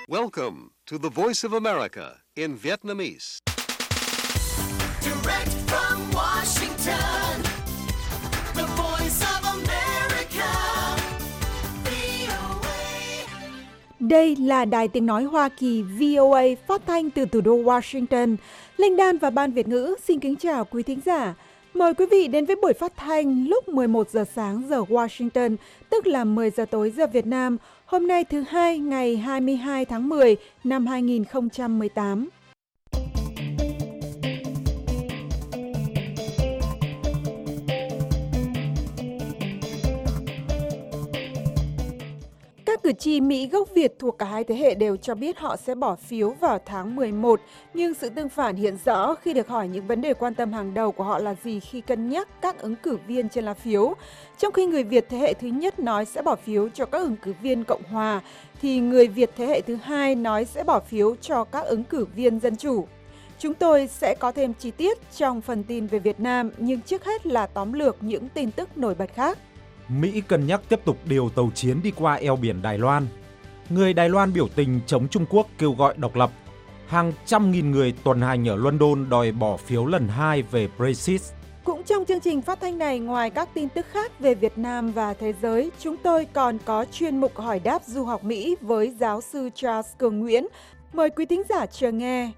Welcome to the Voice of America in Vietnamese. Direct from Washington, the Voice of America, VOA. Đây là Đài Tiếng Nói Hoa Kỳ VOA phát thanh từ thủ đô Washington. Linh Đan và Ban Việt ngữ xin kính chào quý thính giả. Mời quý vị đến với buổi phát thanh lúc 11 giờ sáng giờ Washington, tức là 10 giờ tối giờ Việt Nam, hôm nay thứ Hai ngày 22 tháng 10 năm 2018. Các cử tri Mỹ gốc Việt thuộc cả hai thế hệ đều cho biết họ sẽ bỏ phiếu vào tháng 11, nhưng sự tương phản hiện rõ khi được hỏi những vấn đề quan tâm hàng đầu của họ là gì khi cân nhắc các ứng cử viên trên lá phiếu. Trong khi người Việt thế hệ thứ nhất nói sẽ bỏ phiếu cho các ứng cử viên Cộng hòa, thì người Việt thế hệ thứ hai nói sẽ bỏ phiếu cho các ứng cử viên Dân chủ. Chúng tôi sẽ có thêm chi tiết trong phần tin về Việt Nam, nhưng trước hết là tóm lược những tin tức nổi bật khác. Mỹ cân nhắc tiếp tục điều tàu chiến đi qua eo biển Đài Loan. Người Đài Loan biểu tình chống Trung Quốc kêu gọi độc lập. Hàng trăm nghìn người tuần hành ở London đòi bỏ phiếu lần 2 về Brexit. Cũng trong chương trình phát thanh này, ngoài các tin tức khác về Việt Nam và thế giới, chúng tôi còn có chuyên mục hỏi đáp du học Mỹ với giáo sư Charles Cường Nguyễn. Mời quý thính giả chờ nghe.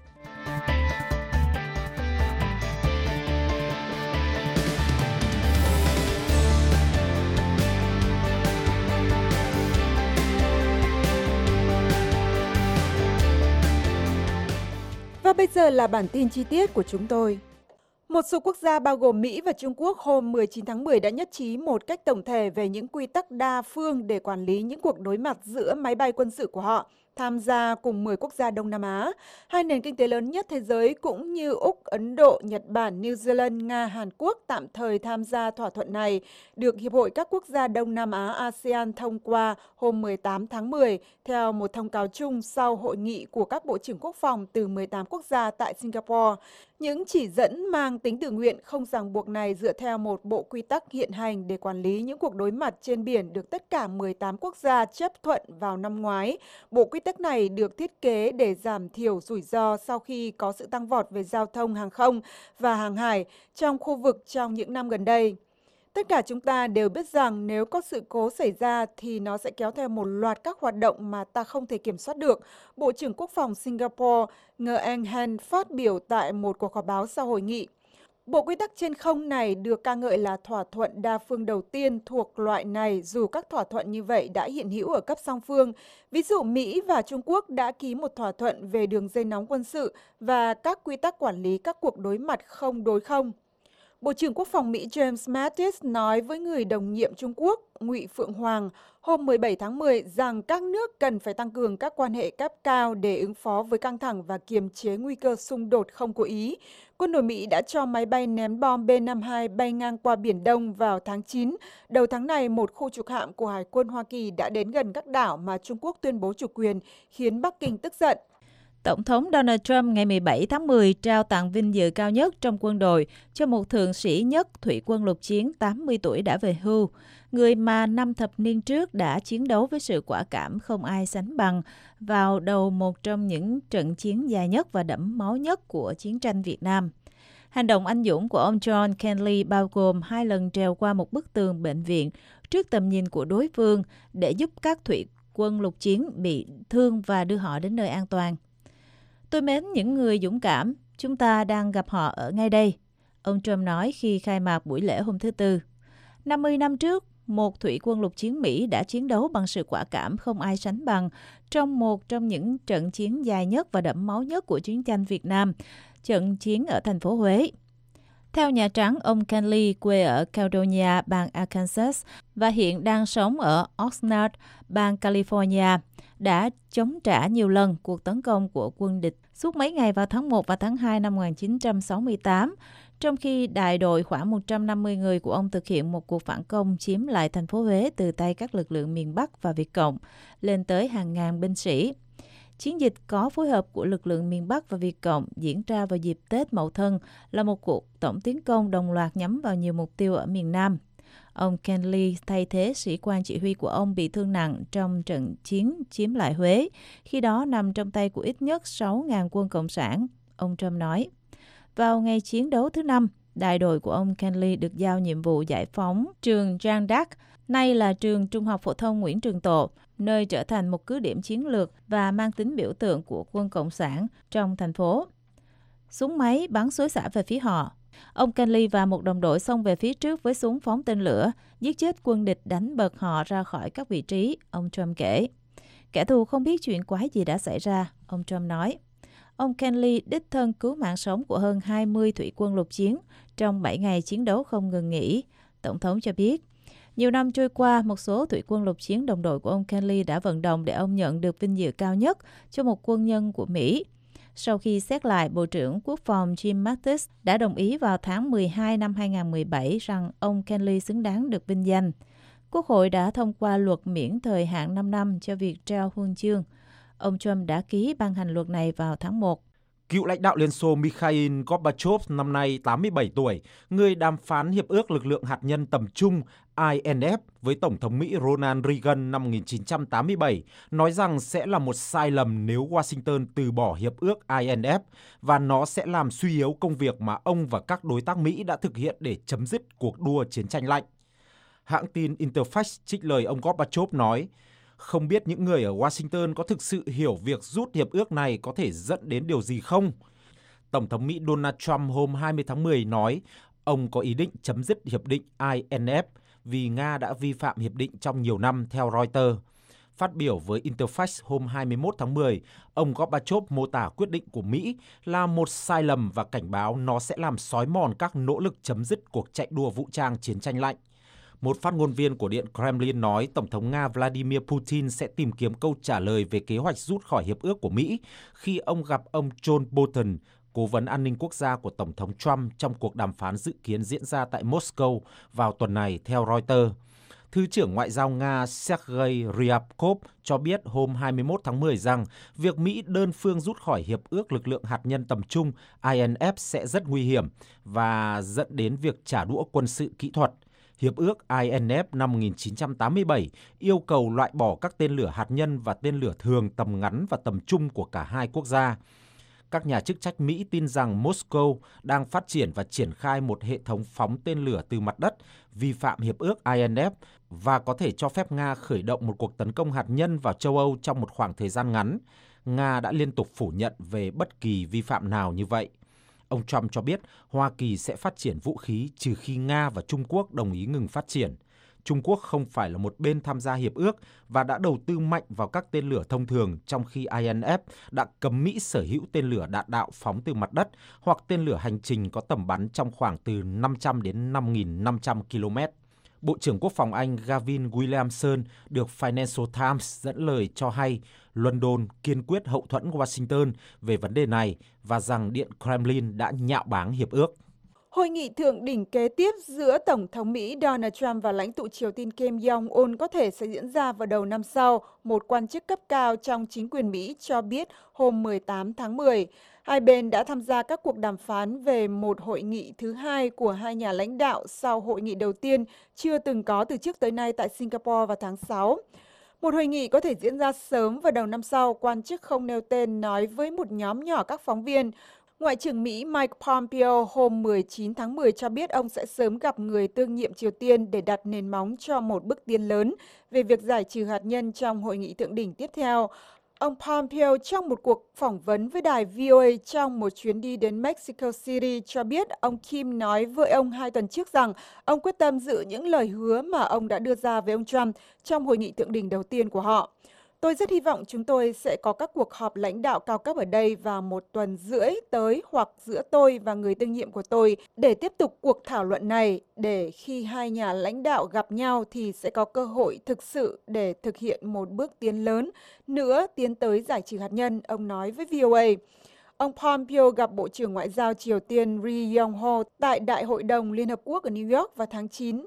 Và bây giờ là bản tin chi tiết của chúng tôi. Một số quốc gia bao gồm Mỹ và Trung Quốc hôm 19 tháng 10 đã nhất trí một cách tổng thể về những quy tắc đa phương để quản lý những cuộc đối mặt giữa máy bay quân sự của họ tham gia cùng 10 quốc gia Đông Nam Á. Hai nền kinh tế lớn nhất thế giới cũng như Úc, Ấn Độ, Nhật Bản, New Zealand, Nga, Hàn Quốc tạm thời tham gia thỏa thuận này, được Hiệp hội các quốc gia Đông Nam Á ASEAN thông qua hôm 18 tháng 10 theo một thông cáo chung sau hội nghị của các bộ trưởng quốc phòng từ 18 quốc gia tại Singapore. Những chỉ dẫn mang tính tự nguyện không ràng buộc này dựa theo một bộ quy tắc hiện hành để quản lý những cuộc đối mặt trên biển được tất cả 18 quốc gia chấp thuận vào năm ngoái. Bộ quy tắc này được thiết kế để giảm thiểu rủi ro sau khi có sự tăng vọt về giao thông hàng không và hàng hải trong khu vực trong những năm gần đây. Tất cả chúng ta đều biết rằng nếu có sự cố xảy ra thì nó sẽ kéo theo một loạt các hoạt động mà ta không thể kiểm soát được, Bộ trưởng Quốc phòng Singapore Ngờ Anh Han phát biểu tại một cuộc họp báo sau hội nghị. Bộ quy tắc trên không này được ca ngợi là thỏa thuận đa phương đầu tiên thuộc loại này, dù các thỏa thuận như vậy đã hiện hữu ở cấp song phương. Ví dụ Mỹ và Trung Quốc đã ký một thỏa thuận về đường dây nóng quân sự và các quy tắc quản lý các cuộc đối mặt không đối không. Bộ trưởng Quốc phòng Mỹ James Mattis nói với người đồng nhiệm Trung Quốc Ngụy Phượng Hoàng hôm 17 tháng 10 rằng các nước cần phải tăng cường các quan hệ cấp cao để ứng phó với căng thẳng và kiềm chế nguy cơ xung đột không cố ý. Quân đội Mỹ đã cho máy bay ném bom B-52 bay ngang qua Biển Đông vào tháng 9. Đầu tháng này, một khu trục hạm của Hải quân Hoa Kỳ đã đến gần các đảo mà Trung Quốc tuyên bố chủ quyền, khiến Bắc Kinh tức giận. Tổng thống Donald Trump ngày 17 tháng 10 trao tặng vinh dự cao nhất trong quân đội cho một thượng sĩ nhất thủy quân lục chiến 80 tuổi đã về hưu, người mà 5 thập niên trước đã chiến đấu với sự quả cảm không ai sánh bằng vào đầu một trong những trận chiến dài nhất và đẫm máu nhất của chiến tranh Việt Nam. Hành động anh dũng của ông John Kenly bao gồm 2 lần trèo qua một bức tường bệnh viện trước tầm nhìn của đối phương để giúp các thủy quân lục chiến bị thương và đưa họ đến nơi an toàn. Tôi mến những người dũng cảm, chúng ta đang gặp họ ở ngay đây, ông Trump nói khi khai mạc buổi lễ hôm thứ Tư. 50 năm trước, một thủy quân lục chiến Mỹ đã chiến đấu bằng sự quả cảm không ai sánh bằng trong một trong những trận chiến dài nhất và đẫm máu nhất của chiến tranh Việt Nam, trận chiến ở thành phố Huế. Theo Nhà Trắng, ông Kenly quê ở Caledonia, bang Arkansas và hiện đang sống ở Oxnard, bang California, đã chống trả nhiều lần cuộc tấn công của quân địch suốt mấy ngày vào tháng 1 và tháng 2 năm 1968, trong khi đại đội khoảng 150 người của ông thực hiện một cuộc phản công chiếm lại thành phố Huế từ tay các lực lượng miền Bắc và Việt Cộng, lên tới hàng ngàn binh sĩ. Chiến dịch có phối hợp của lực lượng miền Bắc và Việt Cộng diễn ra vào dịp Tết Mậu Thân là một cuộc tổng tiến công đồng loạt nhắm vào nhiều mục tiêu ở miền Nam. Ông Kenly thay thế sĩ quan chỉ huy của ông bị thương nặng trong trận chiến chiếm lại Huế, khi đó nằm trong tay của ít nhất 6.000 quân Cộng sản, ông Trump nói. Vào ngày chiến đấu thứ 5, đại đội của ông Kenly được giao nhiệm vụ giải phóng trường Jean d'Arc, nay là trường Trung học phổ thông Nguyễn Trường Tộ, nơi trở thành một cứ điểm chiến lược và mang tính biểu tượng của quân Cộng sản trong thành phố. Súng máy bắn xối xả về phía họ. Ông Kenly và một đồng đội xông về phía trước với súng phóng tên lửa, giết chết quân địch đánh bật họ ra khỏi các vị trí, ông Trump kể. Kẻ thù không biết chuyện quái gì đã xảy ra, ông Trump nói. Ông Kenly đích thân cứu mạng sống của hơn 20 thủy quân lục chiến trong 7 ngày chiến đấu không ngừng nghỉ, Tổng thống cho biết. Nhiều năm trôi qua, một số thủy quân lục chiến đồng đội của ông Kenly đã vận động để ông nhận được vinh dự cao nhất cho một quân nhân của Mỹ. Sau khi xét lại, Bộ trưởng Quốc phòng Jim Mattis đã đồng ý vào tháng 12 năm 2017 rằng ông Kenly xứng đáng được vinh danh. Quốc hội đã thông qua luật miễn thời hạn 5 năm cho việc trao huân chương. Ông Trump đã ký ban hành luật này vào tháng 1. Cựu lãnh đạo Liên Xô Mikhail Gorbachev năm nay 87 tuổi, người đàm phán Hiệp ước Lực lượng Hạt nhân Tầm trung INF với Tổng thống Mỹ Ronald Reagan năm 1987, nói rằng sẽ là một sai lầm nếu Washington từ bỏ Hiệp ước INF và nó sẽ làm suy yếu công việc mà ông và các đối tác Mỹ đã thực hiện để chấm dứt cuộc đua chiến tranh lạnh. Hãng tin Interfax trích lời ông Gorbachev nói, không biết những người ở Washington có thực sự hiểu việc rút hiệp ước này có thể dẫn đến điều gì không? Tổng thống Mỹ Donald Trump hôm 20 tháng 10 nói ông có ý định chấm dứt hiệp định INF vì Nga đã vi phạm hiệp định trong nhiều năm theo Reuters. Phát biểu với Interfax hôm 21 tháng 10, ông Gorbachev mô tả quyết định của Mỹ là một sai lầm và cảnh báo nó sẽ làm xói mòn các nỗ lực chấm dứt cuộc chạy đua vũ trang chiến tranh lạnh. Một phát ngôn viên của Điện Kremlin nói Tổng thống Nga Vladimir Putin sẽ tìm kiếm câu trả lời về kế hoạch rút khỏi hiệp ước của Mỹ khi ông gặp ông John Bolton, cố vấn an ninh quốc gia của Tổng thống Trump trong cuộc đàm phán dự kiến diễn ra tại Moscow vào tuần này theo Reuters. Thứ trưởng Ngoại giao Nga Sergei Ryabkov cho biết hôm 21 tháng 10 rằng việc Mỹ đơn phương rút khỏi Hiệp ước Lực lượng Hạt nhân Tầm trung INF sẽ rất nguy hiểm và dẫn đến việc trả đũa quân sự kỹ thuật. Hiệp ước INF năm 1987 yêu cầu loại bỏ các tên lửa hạt nhân và tên lửa thường tầm ngắn và tầm trung của cả hai quốc gia. Các nhà chức trách Mỹ tin rằng Moscow đang phát triển và triển khai một hệ thống phóng tên lửa từ mặt đất vi phạm hiệp ước INF và có thể cho phép Nga khởi động một cuộc tấn công hạt nhân vào châu Âu trong một khoảng thời gian ngắn. Nga đã liên tục phủ nhận về bất kỳ vi phạm nào như vậy. Ông Trump cho biết Hoa Kỳ sẽ phát triển vũ khí trừ khi Nga và Trung Quốc đồng ý ngừng phát triển. Trung Quốc không phải là một bên tham gia hiệp ước và đã đầu tư mạnh vào các tên lửa thông thường, trong khi INF đã cấm Mỹ sở hữu tên lửa đạn đạo phóng từ mặt đất hoặc tên lửa hành trình có tầm bắn trong khoảng từ 500 đến 5.500 km. Bộ trưởng Quốc phòng Anh Gavin Williamson được Financial Times dẫn lời cho hay London kiên quyết hậu thuẫn Washington về vấn đề này và rằng Điện Kremlin đã nhạo báng hiệp ước. Hội nghị thượng đỉnh kế tiếp giữa Tổng thống Mỹ Donald Trump và lãnh tụ Triều Tiên Kim Jong-un có thể sẽ diễn ra vào đầu năm sau, một quan chức cấp cao trong chính quyền Mỹ cho biết hôm 18 tháng 10. Hai bên đã tham gia các cuộc đàm phán về một hội nghị thứ hai của hai nhà lãnh đạo sau hội nghị đầu tiên chưa từng có từ trước tới nay tại Singapore vào tháng 6. Một hội nghị có thể diễn ra sớm vào đầu năm sau, quan chức không nêu tên nói với một nhóm nhỏ các phóng viên. Ngoại trưởng Mỹ Mike Pompeo hôm 19 tháng 10 cho biết ông sẽ sớm gặp người đương nhiệm Triều Tiên để đặt nền móng cho một bước tiến lớn về việc giải trừ hạt nhân trong hội nghị thượng đỉnh tiếp theo. Ông Pompeo trong một cuộc phỏng vấn với đài VOA trong một chuyến đi đến Mexico City cho biết ông Kim nói với ông 2 tuần trước rằng ông quyết tâm giữ những lời hứa mà ông đã đưa ra với ông Trump trong hội nghị thượng đỉnh đầu tiên của họ. Tôi rất hy vọng chúng tôi sẽ có các cuộc họp lãnh đạo cao cấp ở đây vào một tuần rưỡi tới hoặc giữa tôi và người đương nhiệm của tôi để tiếp tục cuộc thảo luận này, để khi hai nhà lãnh đạo gặp nhau thì sẽ có cơ hội thực sự để thực hiện một bước tiến lớn nữa tiến tới giải trừ hạt nhân, ông nói với VOA. Ông Pompeo gặp Bộ trưởng Ngoại giao Triều Tiên Ri Yong Ho tại Đại hội đồng Liên Hợp Quốc ở New York vào tháng 9.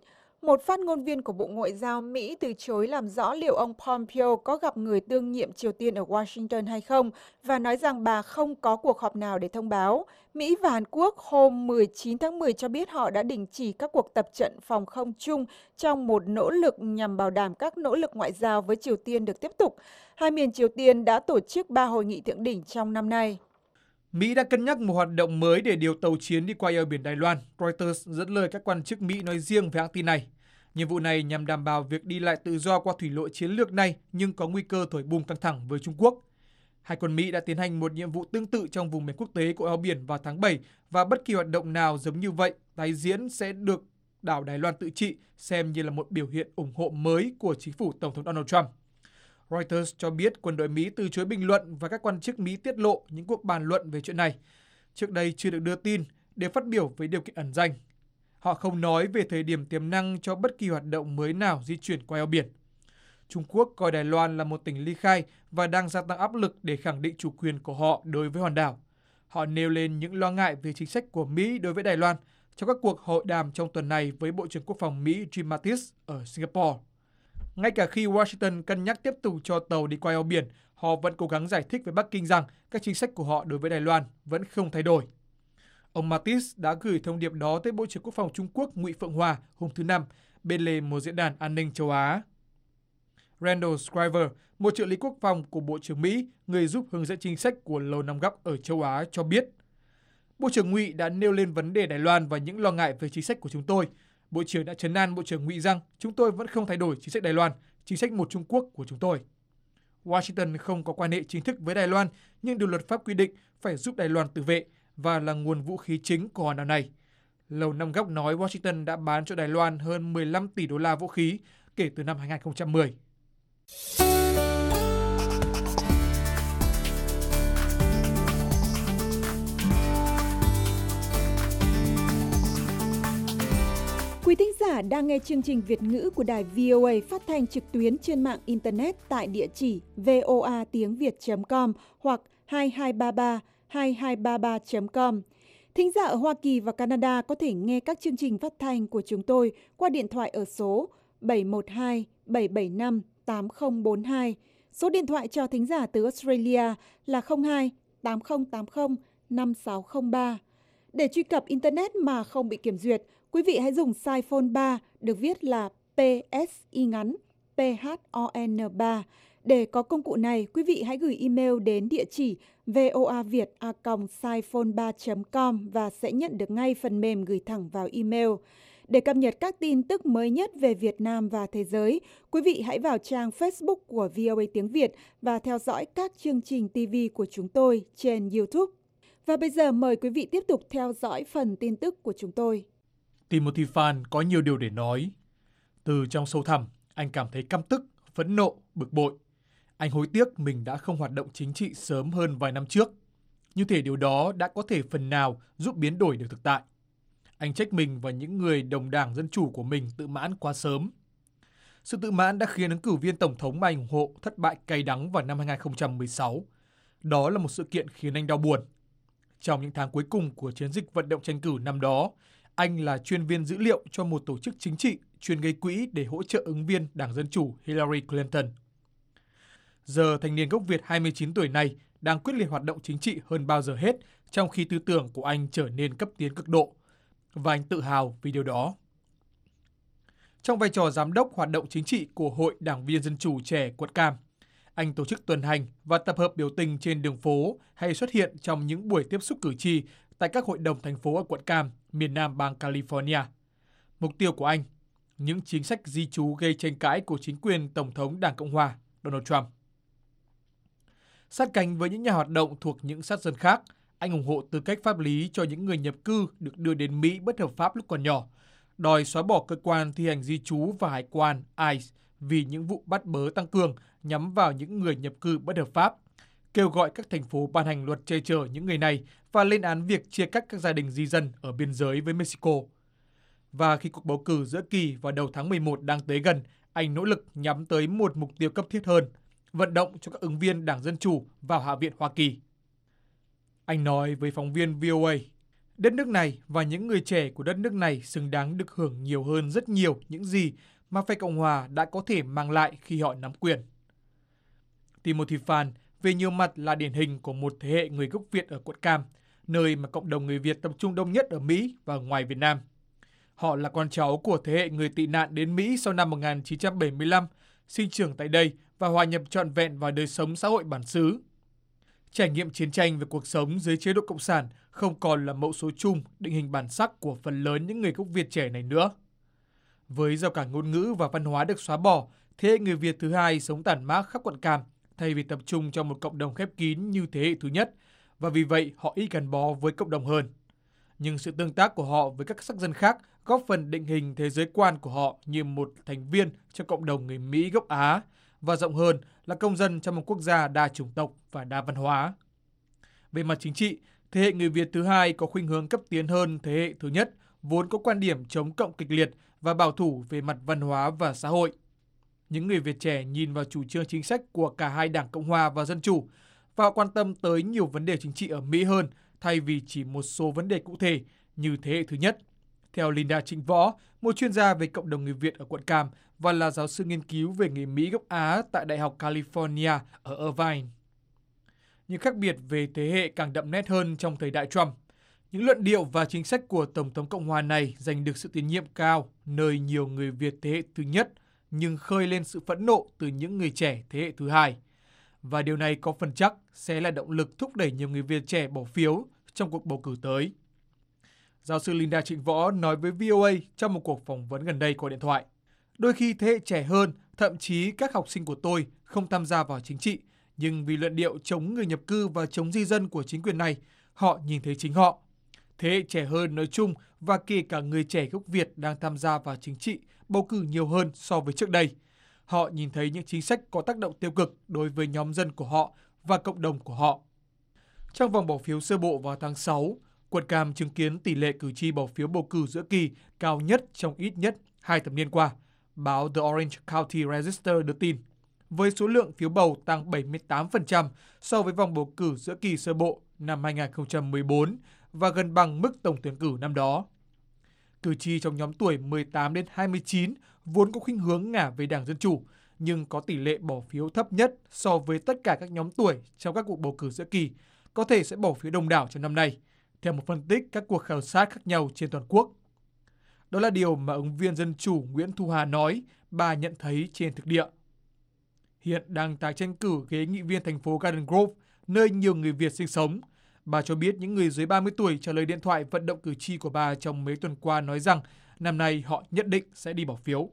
Một phát ngôn viên của Bộ Ngoại giao Mỹ từ chối làm rõ liệu ông Pompeo có gặp người đương nhiệm Triều Tiên ở Washington hay không và nói rằng bà không có cuộc họp nào để thông báo. Mỹ và Hàn Quốc hôm 19 tháng 10 cho biết họ đã đình chỉ các cuộc tập trận phòng không chung trong một nỗ lực nhằm bảo đảm các nỗ lực ngoại giao với Triều Tiên được tiếp tục. Hai miền Triều Tiên đã tổ chức 3 hội nghị thượng đỉnh trong năm nay. Mỹ đã cân nhắc một hoạt động mới để điều tàu chiến đi qua eo biển Đài Loan, Reuters dẫn lời các quan chức Mỹ nói riêng về hãng tin này. Nhiệm vụ này nhằm đảm bảo việc đi lại tự do qua thủy lộ chiến lược này nhưng có nguy cơ thổi bùng căng thẳng với Trung Quốc. Hải quân Mỹ đã tiến hành một nhiệm vụ tương tự trong vùng biển quốc tế của eo biển vào tháng 7 và bất kỳ hoạt động nào giống như vậy tái diễn sẽ được đảo Đài Loan tự trị xem như là một biểu hiện ủng hộ mới của chính phủ Tổng thống Donald Trump. Reuters cho biết quân đội Mỹ từ chối bình luận và các quan chức Mỹ tiết lộ những cuộc bàn luận về chuyện này. Trước đây chưa được đưa tin để phát biểu với điều kiện ẩn danh. Họ không nói về thời điểm tiềm năng cho bất kỳ hoạt động mới nào di chuyển qua eo biển. Trung Quốc coi Đài Loan là một tỉnh ly khai và đang gia tăng áp lực để khẳng định chủ quyền của họ đối với hòn đảo. Họ nêu lên những lo ngại về chính sách của Mỹ đối với Đài Loan trong các cuộc hội đàm trong tuần này với Bộ trưởng Quốc phòng Mỹ Jim Mattis ở Singapore. Ngay cả khi Washington cân nhắc tiếp tục cho tàu đi qua eo biển, họ vẫn cố gắng giải thích với Bắc Kinh rằng các chính sách của họ đối với Đài Loan vẫn không thay đổi. Ông Mattis đã gửi thông điệp đó tới Bộ trưởng Quốc phòng Trung Quốc Ngụy Phượng Hòa hôm thứ Năm bên lề một diễn đàn an ninh châu Á. Randall Schriver, một trợ lý quốc phòng của Bộ trưởng Mỹ, người giúp hướng dẫn chính sách của Lầu Năm Góc ở châu Á, cho biết Bộ trưởng Ngụy đã nêu lên vấn đề Đài Loan và những lo ngại về chính sách của chúng tôi. Bộ trưởng đã trấn an Bộ trưởng Ngụy rằng chúng tôi vẫn không thay đổi chính sách Đài Loan, chính sách một Trung Quốc của chúng tôi. Washington không có quan hệ chính thức với Đài Loan, nhưng điều luật pháp quy định phải giúp Đài Loan tự vệ và là nguồn vũ khí chính của hòn đảo này. Lầu Năm Góc nói Washington đã bán cho Đài Loan hơn 15 tỷ đô la vũ khí kể từ năm 2010. Quý thính giả đang nghe chương trình Việt ngữ của đài VOA phát thanh trực tuyến trên mạng Internet tại địa chỉ voatiengviet.com hoặc 2233 Thính giả ở Hoa Kỳ và Canada có thể nghe các chương trình phát thanh của chúng tôi qua điện thoại ở số 712-775-8042. Số điện thoại cho thính giả từ Australia là 02-8080-5603. Để truy cập Internet mà không bị kiểm duyệt, quý vị hãy dùng size phone 3 được viết là PSI ngắn, PHON 3. Để có công cụ này, quý vị hãy gửi email đến địa chỉ voaviet@siphone3.com và sẽ nhận được ngay phần mềm gửi thẳng vào email. Để cập nhật các tin tức mới nhất về Việt Nam và thế giới, quý vị hãy vào trang Facebook của VOA Tiếng Việt và theo dõi các chương trình TV của chúng tôi trên YouTube. Và bây giờ mời quý vị tiếp tục theo dõi phần tin tức của chúng tôi. Timothy Phan có nhiều điều để nói. Từ trong sâu thẳm, anh cảm thấy căm tức, phẫn nộ, bực bội. Anh hối tiếc mình đã không hoạt động chính trị sớm hơn vài năm trước. Như thể điều đó đã có thể phần nào giúp biến đổi được thực tại. Anh trách mình và những người đồng đảng Dân Chủ của mình tự mãn quá sớm. Sự tự mãn đã khiến ứng cử viên Tổng thống mà anh ủng hộ thất bại cay đắng vào năm 2016. Đó là một sự kiện khiến anh đau buồn. Trong những tháng cuối cùng của chiến dịch vận động tranh cử năm đó, anh là chuyên viên dữ liệu cho một tổ chức chính trị chuyên gây quỹ để hỗ trợ ứng viên Đảng Dân Chủ Hillary Clinton. Giờ thanh niên gốc Việt 29 tuổi này đang quyết liệt hoạt động chính trị hơn bao giờ hết, trong khi tư tưởng của anh trở nên cấp tiến cực độ. Và anh tự hào vì điều đó. Trong vai trò giám đốc hoạt động chính trị của Hội Đảng viên Dân Chủ trẻ quận Cam, anh tổ chức tuần hành và tập hợp biểu tình trên đường phố hay xuất hiện trong những buổi tiếp xúc cử tri tại các hội đồng thành phố ở quận Cam, miền nam bang California. Mục tiêu của anh, những chính sách di trú gây tranh cãi của chính quyền Tổng thống Đảng Cộng hòa Donald Trump. Sát cánh với những nhà hoạt động thuộc những sát dân khác, anh ủng hộ tư cách pháp lý cho những người nhập cư được đưa đến Mỹ bất hợp pháp lúc còn nhỏ, đòi xóa bỏ cơ quan thi hành di trú và hải quan ICE vì những vụ bắt bớ tăng cường nhắm vào những người nhập cư bất hợp pháp, kêu gọi các thành phố ban hành luật che chở những người này và lên án việc chia cắt các gia đình di dân ở biên giới với Mexico. Và khi cuộc bầu cử giữa kỳ vào đầu tháng 11 đang tới gần, anh nỗ lực nhắm tới một mục tiêu cấp thiết hơn, vận động cho các ứng viên Đảng Dân Chủ vào Hạ viện Hoa Kỳ. Anh nói với phóng viên VOA, Đất nước này và những người trẻ của đất nước này xứng đáng được hưởng nhiều hơn rất nhiều những gì mà phe Cộng hòa đã có thể mang lại khi họ nắm quyền. Timothy Phan về nhiều mặt là điển hình của một thế hệ người gốc Việt ở quận Cam, nơi mà cộng đồng người Việt tập trung đông nhất ở Mỹ và ngoài Việt Nam. Họ là con cháu của thế hệ người tị nạn đến Mỹ sau năm 1975, sinh trưởng tại đây và hòa nhập trọn vẹn vào đời sống xã hội bản xứ. Trải nghiệm chiến tranh về cuộc sống dưới chế độ Cộng sản không còn là mẫu số chung định hình bản sắc của phần lớn những người gốc Việt trẻ này nữa. Với rào cản ngôn ngữ và văn hóa được xóa bỏ, thế hệ người Việt thứ hai sống tản mác khắp quận Cam thay vì tập trung trong một cộng đồng khép kín như thế hệ thứ nhất, và vì vậy họ ít gắn bó với cộng đồng hơn. Nhưng sự tương tác của họ với các sắc dân khác góp phần định hình thế giới quan của họ như một thành viên trong cộng đồng người Mỹ gốc Á, và rộng hơn là công dân trong một quốc gia đa chủng tộc và đa văn hóa. Về mặt chính trị, thế hệ người Việt thứ hai có khuynh hướng cấp tiến hơn thế hệ thứ nhất, vốn có quan điểm chống cộng kịch liệt và bảo thủ về mặt văn hóa và xã hội. Những người Việt trẻ nhìn vào chủ trương chính sách của cả hai đảng Cộng hòa và Dân chủ, và quan tâm tới nhiều vấn đề chính trị ở Mỹ hơn thay vì chỉ một số vấn đề cụ thể như thế hệ thứ nhất. Theo Linda Trịnh Võ, một chuyên gia về cộng đồng người Việt ở quận Cam và là giáo sư nghiên cứu về người Mỹ gốc Á tại Đại học California ở Irvine. Những khác biệt về thế hệ càng đậm nét hơn trong thời đại Trump. Những luận điệu và chính sách của Tổng thống Cộng hòa này giành được sự tín nhiệm cao, nơi nhiều người Việt thế hệ thứ nhất nhưng khơi lên sự phẫn nộ từ những người trẻ thế hệ thứ hai. Và điều này có phần chắc sẽ là động lực thúc đẩy nhiều người Việt trẻ bỏ phiếu trong cuộc bầu cử tới. Giáo sư Linda Trịnh Võ nói với VOA trong một cuộc phỏng vấn gần đây qua điện thoại. Đôi khi thế hệ trẻ hơn, thậm chí các học sinh của tôi không tham gia vào chính trị, nhưng vì luận điệu chống người nhập cư và chống di dân của chính quyền này, họ nhìn thấy chính họ. Thế hệ trẻ hơn nói chung và kể cả người trẻ gốc Việt đang tham gia vào chính trị, bầu cử nhiều hơn so với trước đây. Họ nhìn thấy những chính sách có tác động tiêu cực đối với nhóm dân của họ và cộng đồng của họ. Trong vòng bỏ phiếu sơ bộ vào tháng 6, quận Cam chứng kiến tỷ lệ cử tri bỏ phiếu bầu cử giữa kỳ cao nhất trong ít nhất 2 thập niên qua, báo The Orange County Register đưa tin, với số lượng phiếu bầu tăng 78% so với vòng bầu cử giữa kỳ sơ bộ năm 2014 và gần bằng mức tổng tuyển cử năm đó. Cử tri trong nhóm tuổi 18 đến 29 vốn có khuynh hướng ngả về Đảng Dân Chủ, nhưng có tỷ lệ bỏ phiếu thấp nhất so với tất cả các nhóm tuổi trong các cuộc bầu cử giữa kỳ, có thể sẽ bỏ phiếu đông đảo trong năm nay, theo một phân tích các cuộc khảo sát khác nhau trên toàn quốc. Đó là điều mà ứng viên Dân Chủ Nguyễn Thu Hà nói bà nhận thấy trên thực địa. Hiện đang tái tranh cử ghế nghị viên thành phố Garden Grove, nơi nhiều người Việt sinh sống. Bà cho biết những người dưới 30 tuổi trả lời điện thoại vận động cử tri của bà trong mấy tuần qua nói rằng năm nay họ nhất định sẽ đi bỏ phiếu.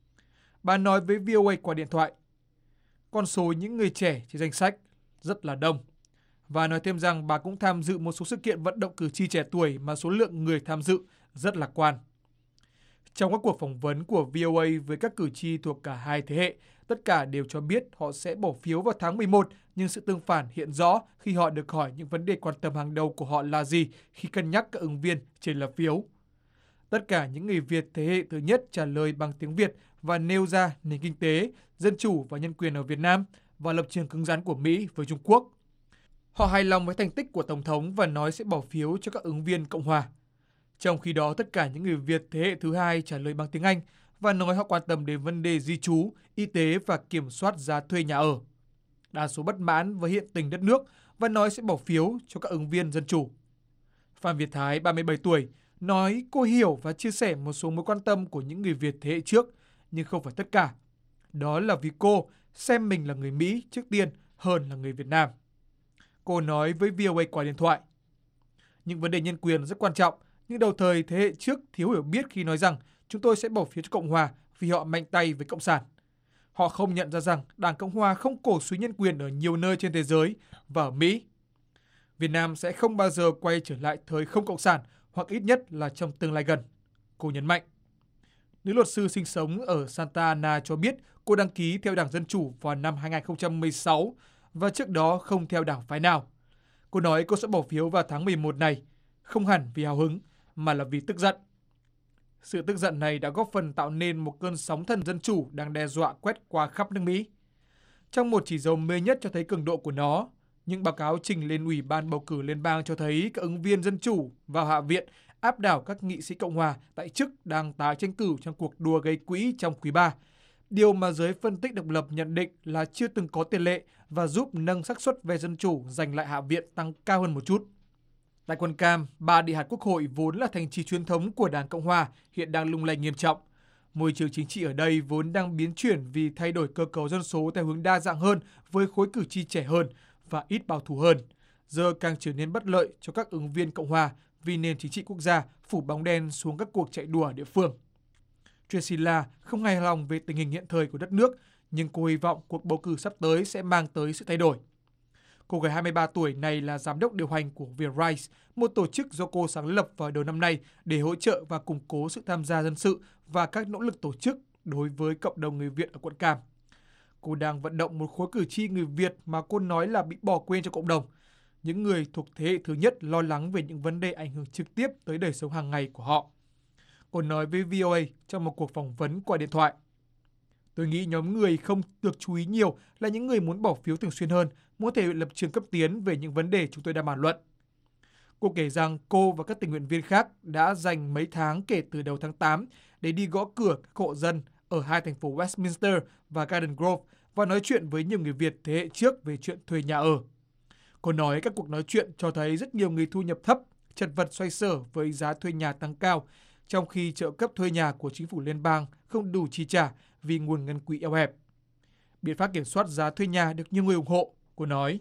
Bà nói với VOA qua điện thoại, con số những người trẻ trên danh sách rất là đông. Và nói thêm rằng bà cũng tham dự một số sự kiện vận động cử tri trẻ tuổi mà số lượng người tham dự rất lạc quan. Trong các cuộc phỏng vấn của VOA với các cử tri thuộc cả hai thế hệ, tất cả đều cho biết họ sẽ bỏ phiếu vào tháng 11, nhưng sự tương phản hiện rõ khi họ được hỏi những vấn đề quan tâm hàng đầu của họ là gì khi cân nhắc các ứng viên trên lá phiếu. Tất cả những người Việt thế hệ thứ nhất trả lời bằng tiếng Việt và nêu ra nền kinh tế, dân chủ và nhân quyền ở Việt Nam và lập trường cứng rắn của Mỹ với Trung Quốc. Họ hài lòng với thành tích của Tổng thống và nói sẽ bỏ phiếu cho các ứng viên Cộng hòa. Trong khi đó, tất cả những người Việt thế hệ thứ hai trả lời bằng tiếng Anh và nói họ quan tâm đến vấn đề di trú, y tế và kiểm soát giá thuê nhà ở. Đa số bất mãn với hiện tình đất nước và nói sẽ bỏ phiếu cho các ứng viên Dân chủ. Phan Việt Thái, 37 tuổi, nói cô hiểu và chia sẻ một số mối quan tâm của những người Việt thế hệ trước, nhưng không phải tất cả. Đó là vì cô xem mình là người Mỹ trước tiên hơn là người Việt Nam. Cô nói với VOA qua điện thoại. Những vấn đề nhân quyền rất quan trọng, nhưng đầu thời thế hệ trước thiếu hiểu biết khi nói rằng chúng tôi sẽ bỏ phiếu cho Cộng hòa vì họ mạnh tay với Cộng sản. Họ không nhận ra rằng Đảng Cộng hòa không cổ suý nhân quyền ở nhiều nơi trên thế giới và ở Mỹ. Việt Nam sẽ không bao giờ quay trở lại thời không Cộng sản, hoặc ít nhất là trong tương lai gần, cô nhấn mạnh. Nữ luật sư sinh sống ở Santa Ana cho biết cô đăng ký theo Đảng Dân Chủ vào năm 2016 và trước đó không theo đảng phái nào. Cô nói cô sẽ bỏ phiếu vào tháng 11 này, không hẳn vì hào hứng mà là vì tức giận. Sự tức giận này đã góp phần tạo nên một cơn sóng thần dân chủ đang đe dọa quét qua khắp nước Mỹ. Trong một chỉ dấu mê nhất cho thấy cường độ của nó, Những báo cáo trình lên Ủy ban bầu cử liên bang cho thấy các ứng viên Dân Chủ vào Hạ viện áp đảo các nghị sĩ Cộng hòa tại chức đang tái tranh cử trong cuộc đua gây quỹ trong quý 3. Điều mà giới phân tích độc lập nhận định là chưa từng có tiền lệ và giúp nâng xác suất về Dân Chủ giành lại Hạ viện tăng cao hơn một chút. Tại quận Cam, 3 địa hạt Quốc hội vốn là thành trì truyền thống của Đảng Cộng hòa hiện đang lung lay nghiêm trọng. Môi trường chính trị ở đây vốn đang biến chuyển vì thay đổi cơ cấu dân số theo hướng đa dạng hơn với khối cử tri trẻ hơn và ít bảo thủ hơn, giờ càng trở nên bất lợi cho các ứng viên Cộng hòa vì nền chính trị quốc gia phủ bóng đen xuống các cuộc chạy đua ở địa phương. Tresilla không hài lòng về tình hình hiện thời của đất nước, nhưng cô hy vọng cuộc bầu cử sắp tới sẽ mang tới sự thay đổi. Cô gái 23 tuổi này là giám đốc điều hành của VRISE, một tổ chức do cô sáng lập vào đầu năm nay để hỗ trợ và củng cố sự tham gia dân sự và các nỗ lực tổ chức đối với cộng đồng người Việt ở quận Cam. Cô đang vận động một khối cử tri người Việt mà cô nói là bị bỏ quên trong cộng đồng. Những người thuộc thế hệ thứ nhất lo lắng về những vấn đề ảnh hưởng trực tiếp tới đời sống hàng ngày của họ. Cô nói với VOA trong một cuộc phỏng vấn qua điện thoại. Tôi nghĩ nhóm người không được chú ý nhiều là những người muốn bỏ phiếu thường xuyên hơn, muốn thể hiện lập trường cấp tiến về những vấn đề chúng tôi đang bàn luận. Cô kể rằng cô và các tình nguyện viên khác đã dành mấy tháng kể từ đầu tháng 8 để đi gõ cửa các hộ dân ở hai thành phố Westminster và Garden Grove và nói chuyện với nhiều người Việt thế hệ trước về chuyện thuê nhà ở. Cô nói các cuộc nói chuyện cho thấy rất nhiều người thu nhập thấp, chật vật xoay sở với giá thuê nhà tăng cao, trong khi trợ cấp thuê nhà của chính phủ liên bang không đủ chi trả vì nguồn ngân quỹ eo hẹp. Biện pháp kiểm soát giá thuê nhà được nhiều người ủng hộ, cô nói.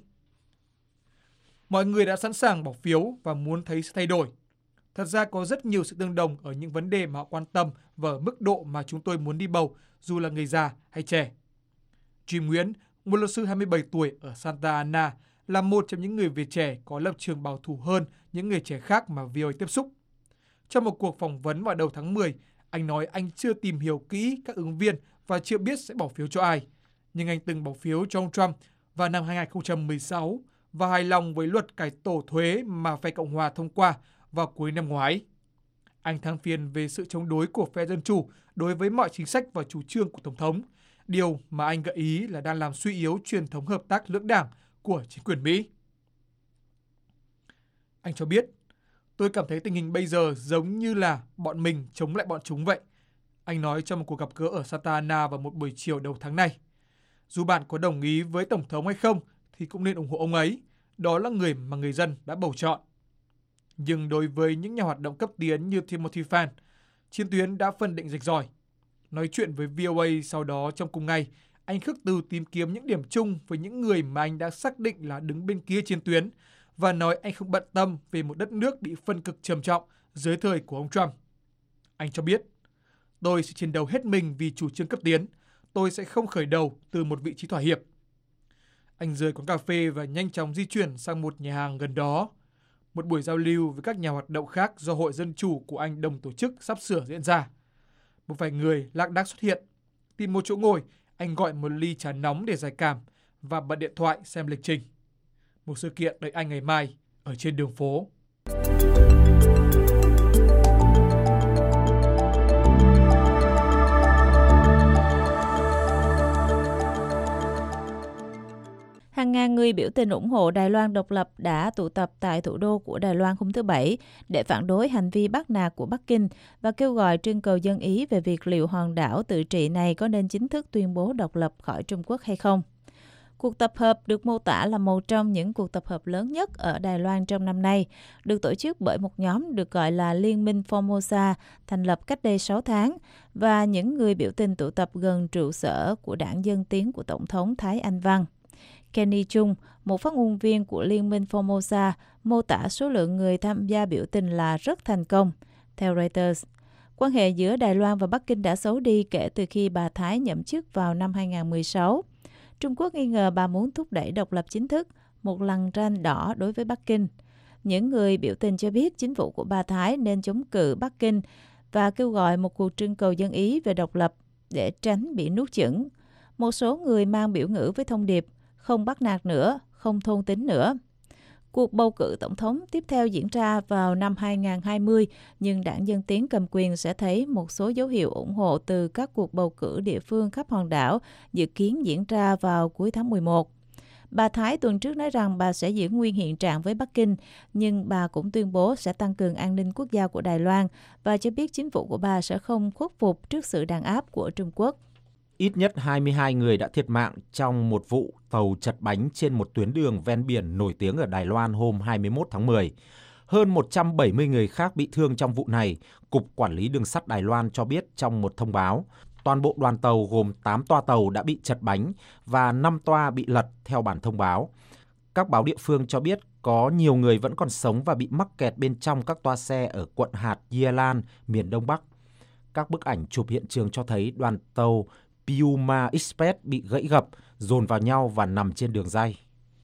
Mọi người đã sẵn sàng bỏ phiếu và muốn thấy sự thay đổi. Thật ra có rất nhiều sự tương đồng ở những vấn đề mà họ quan tâm và ở mức độ mà chúng tôi muốn đi bầu, dù là người già hay trẻ. Jim Nguyễn, một luật sư 27 tuổi ở Santa Ana, là một trong những người Việt trẻ có lập trường bảo thủ hơn những người trẻ khác mà VOA tiếp xúc. Trong một cuộc phỏng vấn vào đầu tháng 10, anh nói anh chưa tìm hiểu kỹ các ứng viên và chưa biết sẽ bỏ phiếu cho ai. Nhưng anh từng bỏ phiếu cho ông Trump vào năm 2016 và hài lòng với luật cải tổ thuế mà phe Cộng hòa thông qua vào cuối năm ngoái. Anh than phiền về sự chống đối của phe Dân Chủ đối với mọi chính sách và chủ trương của Tổng thống, điều mà anh gợi ý là đang làm suy yếu truyền thống hợp tác lưỡng đảng của chính quyền Mỹ. Anh cho biết, tôi cảm thấy tình hình bây giờ giống như là bọn mình chống lại bọn chúng vậy. Anh nói trong một cuộc gặp gỡ ở Santa Ana vào một buổi chiều đầu tháng này. Dù bạn có đồng ý với Tổng thống hay không, thì cũng nên ủng hộ ông ấy. Đó là người mà người dân đã bầu chọn. Nhưng đối với những nhà hoạt động cấp tiến như Timothy Phan, chiến tuyến đã phân định rạch ròi. Nói chuyện với VOA sau đó trong cùng ngày, anh khước từ tìm kiếm những điểm chung với những người mà anh đã xác định là đứng bên kia chiến tuyến và nói anh không bận tâm về một đất nước bị phân cực trầm trọng dưới thời của ông Trump. Anh cho biết, tôi sẽ chiến đấu hết mình vì chủ trương cấp tiến. Tôi sẽ không khởi đầu từ một vị trí thỏa hiệp. Anh rời quán cà phê và nhanh chóng di chuyển sang một nhà hàng gần đó. Một buổi giao lưu với các nhà hoạt động khác do Hội Dân Chủ của anh đồng tổ chức sắp sửa diễn ra. Một vài người lác đác xuất hiện. Tìm một chỗ ngồi, anh gọi một ly trà nóng để giải cảm và bật điện thoại xem lịch trình. Một sự kiện đợi anh ngày mai ở trên đường phố. Hàng ngàn người biểu tình ủng hộ Đài Loan độc lập đã tụ tập tại thủ đô của Đài Loan hôm thứ Bảy để phản đối hành vi bắt nạt của Bắc Kinh và kêu gọi trưng cầu dân ý về việc liệu hòn đảo tự trị này có nên chính thức tuyên bố độc lập khỏi Trung Quốc hay không. Cuộc tập hợp được mô tả là một trong những cuộc tập hợp lớn nhất ở Đài Loan trong năm nay, được tổ chức bởi một nhóm được gọi là Liên minh Formosa, thành lập cách đây 6 tháng, và những người biểu tình tụ tập gần trụ sở của đảng Dân Tiến của Tổng thống Thái Anh Văn. Kenny Chung, một phát ngôn viên của Liên minh Formosa, mô tả số lượng người tham gia biểu tình là rất thành công. Theo Reuters, quan hệ giữa Đài Loan và Bắc Kinh đã xấu đi kể từ khi bà Thái nhậm chức vào năm 2016. Trung Quốc nghi ngờ bà muốn thúc đẩy độc lập chính thức, một lằn ranh đỏ đối với Bắc Kinh. Những người biểu tình cho biết chính phủ của bà Thái nên chống cự Bắc Kinh và kêu gọi một cuộc trưng cầu dân ý về độc lập để tránh bị nuốt chửng. Một số người mang biểu ngữ với thông điệp không bắt nạt nữa, không thôn tính nữa. Cuộc bầu cử tổng thống tiếp theo diễn ra vào năm 2020, nhưng đảng Dân Tiến cầm quyền sẽ thấy một số dấu hiệu ủng hộ từ các cuộc bầu cử địa phương khắp hòn đảo dự kiến diễn ra vào cuối tháng 11. Bà Thái tuần trước nói rằng bà sẽ giữ nguyên hiện trạng với Bắc Kinh, nhưng bà cũng tuyên bố sẽ tăng cường an ninh quốc gia của Đài Loan và cho biết chính phủ của bà sẽ không khuất phục trước sự đàn áp của Trung Quốc. Ít nhất 22 người đã thiệt mạng trong một vụ tàu chật bánh trên một tuyến đường ven biển nổi tiếng ở Đài Loan hôm 21 tháng 10. Hơn 170 người khác bị thương trong vụ này, Cục Quản lý Đường sắt Đài Loan cho biết trong một thông báo. Toàn bộ đoàn tàu gồm 8 toa tàu đã bị chật bánh và 5 toa bị lật theo bản thông báo. Các báo địa phương cho biết có nhiều người vẫn còn sống và bị mắc kẹt bên trong các toa xe ở quận hạt Yilan, miền Đông Bắc. Các bức ảnh chụp hiện trường cho thấy đoàn tàu Puma Express bị gãy gập, dồn vào nhau và nằm trên đường ray.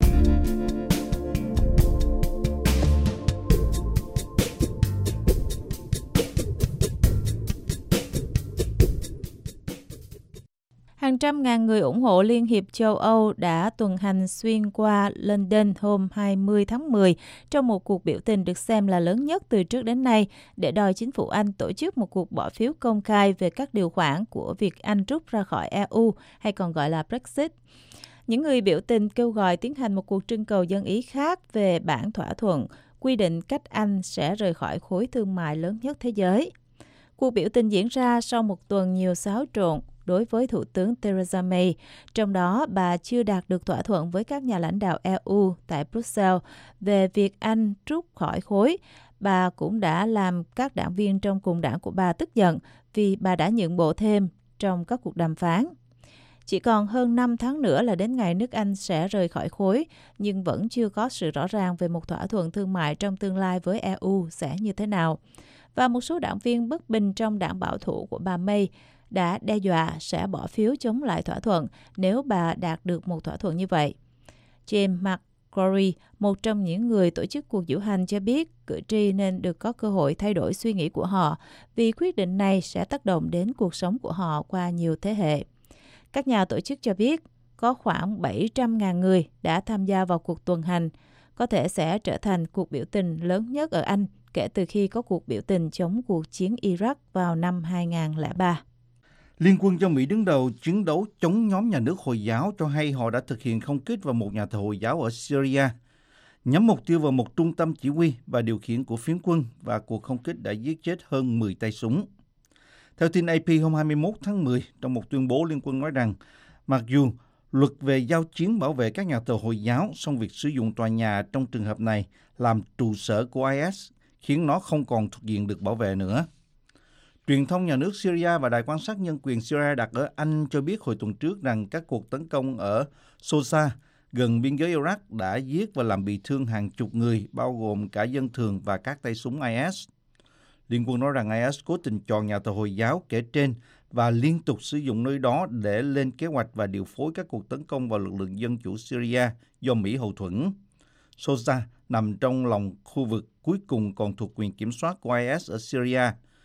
Hàng trăm ngàn người ủng hộ Liên hiệp châu Âu đã tuần hành xuyên qua London hôm 20 tháng 10 trong một cuộc biểu tình được xem là lớn nhất từ trước đến nay để đòi chính phủ Anh tổ chức một cuộc bỏ phiếu công khai về các điều khoản của việc Anh rút ra khỏi EU hay còn gọi là Brexit. Những người biểu tình kêu gọi tiến hành một cuộc trưng cầu dân ý khác về bản thỏa thuận quy định cách Anh sẽ rời khỏi khối thương mại lớn nhất thế giới. Cuộc biểu tình diễn ra sau một tuần nhiều xáo trộn đối với Thủ tướng Theresa May, trong đó bà chưa đạt được thỏa thuận với các nhà lãnh đạo EU tại Brussels về việc Anh rút khỏi khối. Bà cũng đã làm các đảng viên trong cùng đảng của bà tức giận vì bà đã nhượng bộ thêm trong các cuộc đàm phán. Chỉ còn hơn 5 tháng nữa là đến ngày nước Anh sẽ rời khỏi khối, nhưng vẫn chưa có sự rõ ràng về một thỏa thuận thương mại trong tương lai với EU sẽ như thế nào. Và một số đảng viên bất bình trong đảng bảo thủ của bà May đã đe dọa sẽ bỏ phiếu chống lại thỏa thuận nếu bà đạt được một thỏa thuận như vậy. James McCrory, một trong những người tổ chức cuộc diễu hành, cho biết cử tri nên được có cơ hội thay đổi suy nghĩ của họ vì quyết định này sẽ tác động đến cuộc sống của họ qua nhiều thế hệ. Các nhà tổ chức cho biết có khoảng 700.000 người đã tham gia vào cuộc tuần hành, có thể sẽ trở thành cuộc biểu tình lớn nhất ở Anh kể từ khi có cuộc biểu tình chống cuộc chiến Iraq vào năm 2003. Liên quân do Mỹ đứng đầu chiến đấu chống nhóm nhà nước Hồi giáo cho hay họ đã thực hiện không kích vào một nhà thờ Hồi giáo ở Syria, nhắm mục tiêu vào một trung tâm chỉ huy và điều khiển của phiến quân, và cuộc không kích đã giết chết hơn 10 tay súng. Theo tin AP hôm 21 tháng 10, trong một tuyên bố, Liên quân nói rằng mặc dù luật về giao chiến bảo vệ các nhà thờ Hồi giáo, song việc sử dụng tòa nhà trong trường hợp này làm trụ sở của IS khiến nó không còn thuộc diện được bảo vệ nữa. Truyền thông nhà nước Syria và Đài quan sát nhân quyền Syria đặt ở Anh cho biết hồi tuần trước rằng các cuộc tấn công ở Sosa, gần biên giới Iraq, đã giết và làm bị thương hàng chục người, bao gồm cả dân thường và các tay súng IS. Liên quân nói rằng IS cố tình chọn nhà thờ Hồi giáo kể trên và liên tục sử dụng nơi đó để lên kế hoạch và điều phối các cuộc tấn công vào lực lượng dân chủ Syria do Mỹ hậu thuẫn. Sosa nằm trong lòng khu vực cuối cùng còn thuộc quyền kiểm soát của IS ở Syria.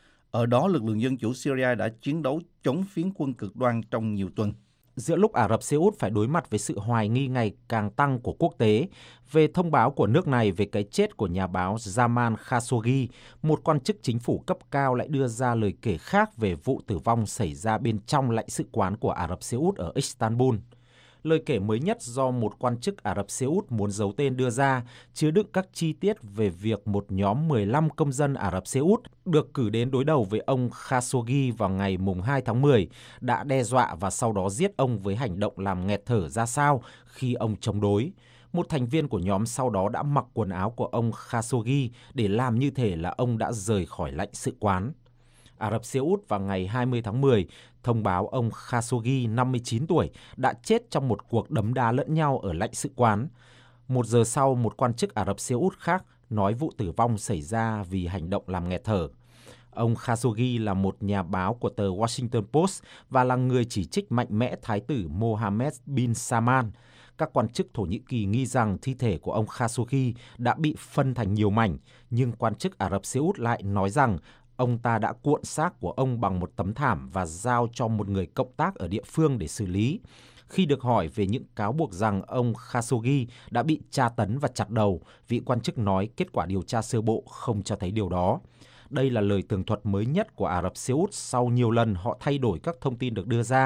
Ở đó, lực lượng dân chủ Syria đã chiến đấu chống phiến quân cực đoan trong nhiều tuần. Giữa lúc Ả Rập Xê Út phải đối mặt với sự hoài nghi ngày càng tăng của quốc tế về thông báo của nước này về cái chết của nhà báo Jamal Khashoggi, một quan chức chính phủ cấp cao lại đưa ra lời kể khác về vụ tử vong xảy ra bên trong lãnh sự quán của Ả Rập Xê Út ở Istanbul. Lời kể mới nhất do một quan chức Ả Rập Xê Út muốn giấu tên đưa ra chứa đựng các chi tiết về việc một nhóm 15 công dân Ả Rập Xê Út được cử đến đối đầu với ông Khashoggi vào ngày mùng 2 tháng 10 đã đe dọa và sau đó giết ông với hành động làm nghẹt thở ra sao khi ông chống đối. Một thành viên của nhóm sau đó đã mặc quần áo của ông Khashoggi để làm như thể là ông đã rời khỏi lãnh sự quán. Ả Rập Xê Út vào ngày 20 tháng 10 thông báo ông Khashoggi, 59 tuổi, đã chết trong một cuộc đấm đá lẫn nhau ở lãnh sự quán. Một giờ sau, một quan chức Ả Rập Xê Út khác nói vụ tử vong xảy ra vì hành động làm nghẹt thở. Ông Khashoggi là một nhà báo của tờ Washington Post và là người chỉ trích mạnh mẽ Thái tử Mohammed bin Salman. Các quan chức Thổ Nhĩ Kỳ nghi rằng thi thể của ông Khashoggi đã bị phân thành nhiều mảnh, nhưng quan chức Ả Rập Xê Út lại nói rằng ông ta đã cuộn xác của ông bằng một tấm thảm và giao cho một người cộng tác ở địa phương để xử lý. Khi được hỏi về những cáo buộc rằng ông Khashoggi đã bị tra tấn và chặt đầu, vị quan chức nói kết quả điều tra sơ bộ không cho thấy điều đó. Đây là lời tường thuật mới nhất của Ả Rập Xê Út sau nhiều lần họ thay đổi các thông tin được đưa ra.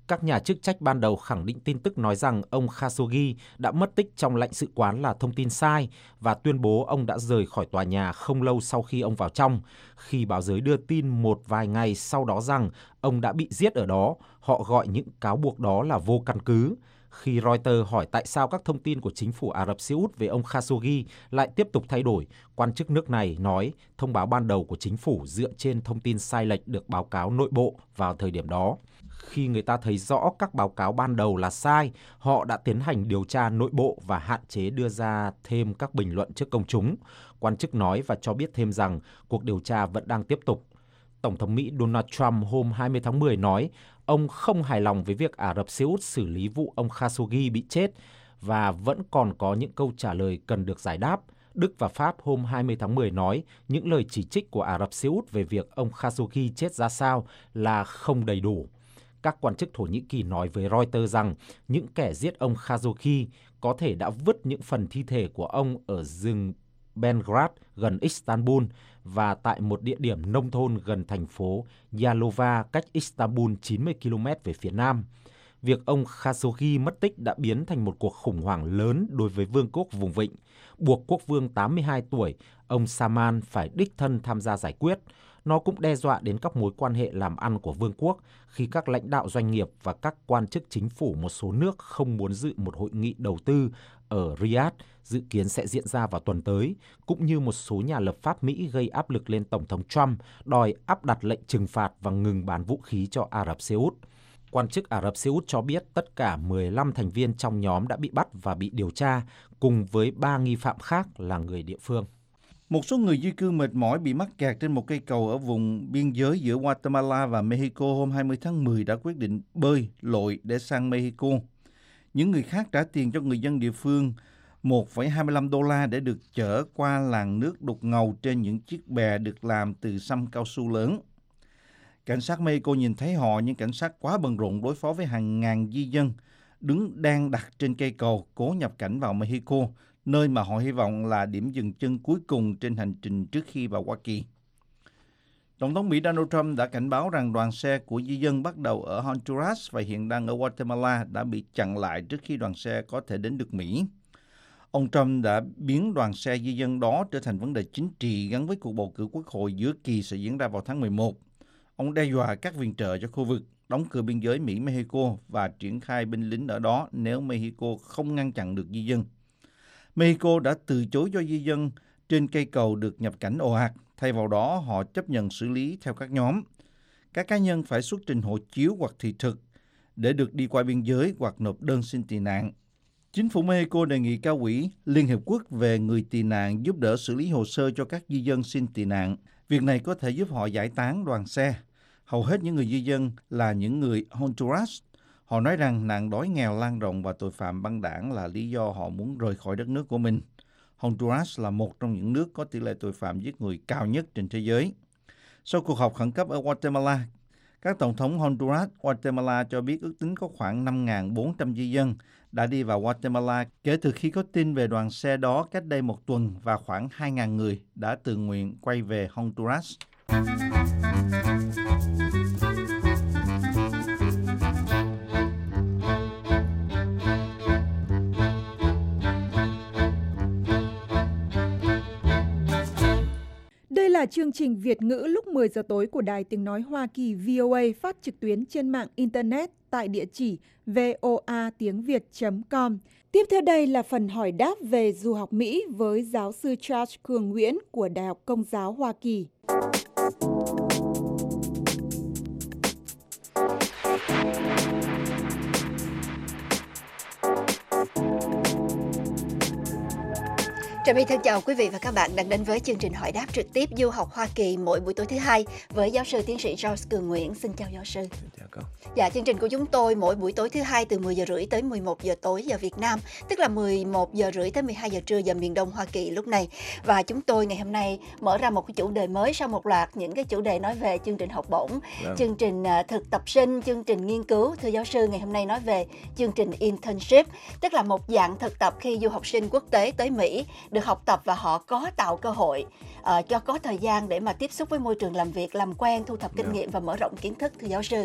Các nhà chức trách ban đầu khẳng định tin tức nói rằng ông Khashoggi đã mất tích trong lãnh sự quán là thông tin sai và tuyên bố ông đã rời khỏi tòa nhà không lâu sau khi ông vào trong. Khi báo giới đưa tin một vài ngày sau đó rằng ông đã bị giết ở đó, họ gọi những cáo buộc đó là vô căn cứ. Khi Reuters hỏi tại sao các thông tin của chính phủ Ả Rập Xê Út về ông Khashoggi lại tiếp tục thay đổi, quan chức nước này nói thông báo ban đầu của chính phủ dựa trên thông tin sai lệch được báo cáo nội bộ vào thời điểm đó. Khi người ta thấy rõ các báo cáo ban đầu là sai, họ đã tiến hành điều tra nội bộ và hạn chế đưa ra thêm các bình luận trước công chúng. Quan chức nói và cho biết thêm rằng cuộc điều tra vẫn đang tiếp tục. Tổng thống Mỹ Donald Trump hôm 20 tháng 10 nói ông không hài lòng với việc Ả Rập Xê Út xử lý vụ ông Khashoggi bị chết và vẫn còn có những câu trả lời cần được giải đáp. Đức và Pháp hôm 20 tháng 10 nói những lời chỉ trích của Ả Rập Xê Út về việc ông Khashoggi chết ra sao là không đầy đủ. Các quan chức Thổ Nhĩ Kỳ nói với Reuters rằng những kẻ giết ông Khashoggi có thể đã vứt những phần thi thể của ông ở rừng Belgrad gần Istanbul và tại một địa điểm nông thôn gần thành phố Yalova cách Istanbul 90 km về phía nam. Việc ông Khashoggi mất tích đã biến thành một cuộc khủng hoảng lớn đối với vương quốc vùng vịnh, buộc quốc vương 82 tuổi, ông Salman phải đích thân tham gia giải quyết. Nó cũng đe dọa đến các mối quan hệ làm ăn của vương quốc khi các lãnh đạo doanh nghiệp và các quan chức chính phủ một số nước không muốn dự một hội nghị đầu tư ở Riyadh dự kiến sẽ diễn ra vào tuần tới, cũng như một số nhà lập pháp Mỹ gây áp lực lên Tổng thống Trump đòi áp đặt lệnh trừng phạt và ngừng bán vũ khí cho Ả Rập Xê Út. Quan chức Ả Rập Xê Út cho biết tất cả 15 thành viên trong nhóm đã bị bắt và bị điều tra, cùng với 3 nghi phạm khác là người địa phương. Một số người di cư mệt mỏi bị mắc kẹt trên một cây cầu ở vùng biên giới giữa Guatemala và Mexico hôm 20 tháng 10 đã quyết định bơi lội để sang Mexico. Những người khác trả tiền cho người dân địa phương $1,25 để được chở qua làn nước đục ngầu trên những chiếc bè được làm từ xăm cao su lớn. Cảnh sát Mexico nhìn thấy họ, nhưng cảnh sát quá bận rộn đối phó với hàng ngàn di dân đứng đang đặt trên cây cầu cố nhập cảnh vào Mexico, nơi mà họ hy vọng là điểm dừng chân cuối cùng trên hành trình trước khi vào Hoa Kỳ. Tổng thống Mỹ Donald Trump đã cảnh báo rằng đoàn xe của di dân bắt đầu ở Honduras và hiện đang ở Guatemala đã bị chặn lại trước khi đoàn xe có thể đến được Mỹ. Ông Trump đã biến đoàn xe di dân đó trở thành vấn đề chính trị gắn với cuộc bầu cử quốc hội giữa kỳ sẽ diễn ra vào tháng 11. Ông đe dọa các viện trợ cho khu vực, đóng cửa biên giới Mỹ-Mexico và triển khai binh lính ở đó nếu Mexico không ngăn chặn được di dân. Mexico đã từ chối cho di dân trên cây cầu được nhập cảnh ồ ạt. Thay vào đó, họ chấp nhận xử lý theo các nhóm. Các cá nhân phải xuất trình hộ chiếu hoặc thị thực để được đi qua biên giới hoặc nộp đơn xin tị nạn. Chính phủ Mexico đề nghị cao ủy Liên Hiệp Quốc về người tị nạn giúp đỡ xử lý hồ sơ cho các di dân xin tị nạn. Việc này có thể giúp họ giải tán đoàn xe. Hầu hết những người di dân là những người Honduras. Họ nói rằng nạn đói nghèo lan rộng và tội phạm băng đảng là lý do họ muốn rời khỏi đất nước của mình. Honduras là một trong những nước có tỷ lệ tội phạm giết người cao nhất trên thế giới. Sau cuộc họp khẩn cấp ở Guatemala, các tổng thống Honduras, Guatemala cho biết ước tính có khoảng 5.400 di dân đã đi vào Guatemala kể từ khi có tin về đoàn xe đó cách đây một tuần và khoảng 2.000 người đã tự nguyện quay về Honduras. Đây là chương trình Việt ngữ lúc 10 giờ tối của Đài Tiếng Nói Hoa Kỳ VOA phát trực tuyến trên mạng Internet tại địa chỉ voatiengviet.com. Tiếp theo đây là phần hỏi đáp về du học Mỹ với giáo sư Charles Cường Nguyễn của Đại học Công giáo Hoa Kỳ. Trà My thân chào quý vị và các bạn đang đến với chương trình hỏi đáp trực tiếp du học Hoa Kỳ mỗi buổi tối thứ hai với giáo sư tiến sĩ Charles Cường Nguyễn. Xin chào giáo sư. Chào cô. Dạ, chương trình của chúng tôi mỗi buổi tối thứ hai từ 10 giờ rưỡi tới 11 giờ tối giờ Việt Nam, tức là 11 giờ rưỡi tới 12 giờ trưa giờ miền Đông Hoa Kỳ lúc này. Và chúng tôi ngày hôm nay mở ra một cái chủ đề mới sau một loạt những cái chủ đề nói về chương trình học bổng, chương trình thực tập sinh, chương trình nghiên cứu. Thưa giáo sư, ngày hôm nay nói về chương trình internship, tức là một dạng thực tập khi du học sinh quốc tế tới Mỹ được học tập và họ có tạo cơ hội cho có thời gian để mà tiếp xúc với môi trường làm việc, làm quen, thu thập kinh nghiệm và mở rộng kiến thức, thưa giáo sư.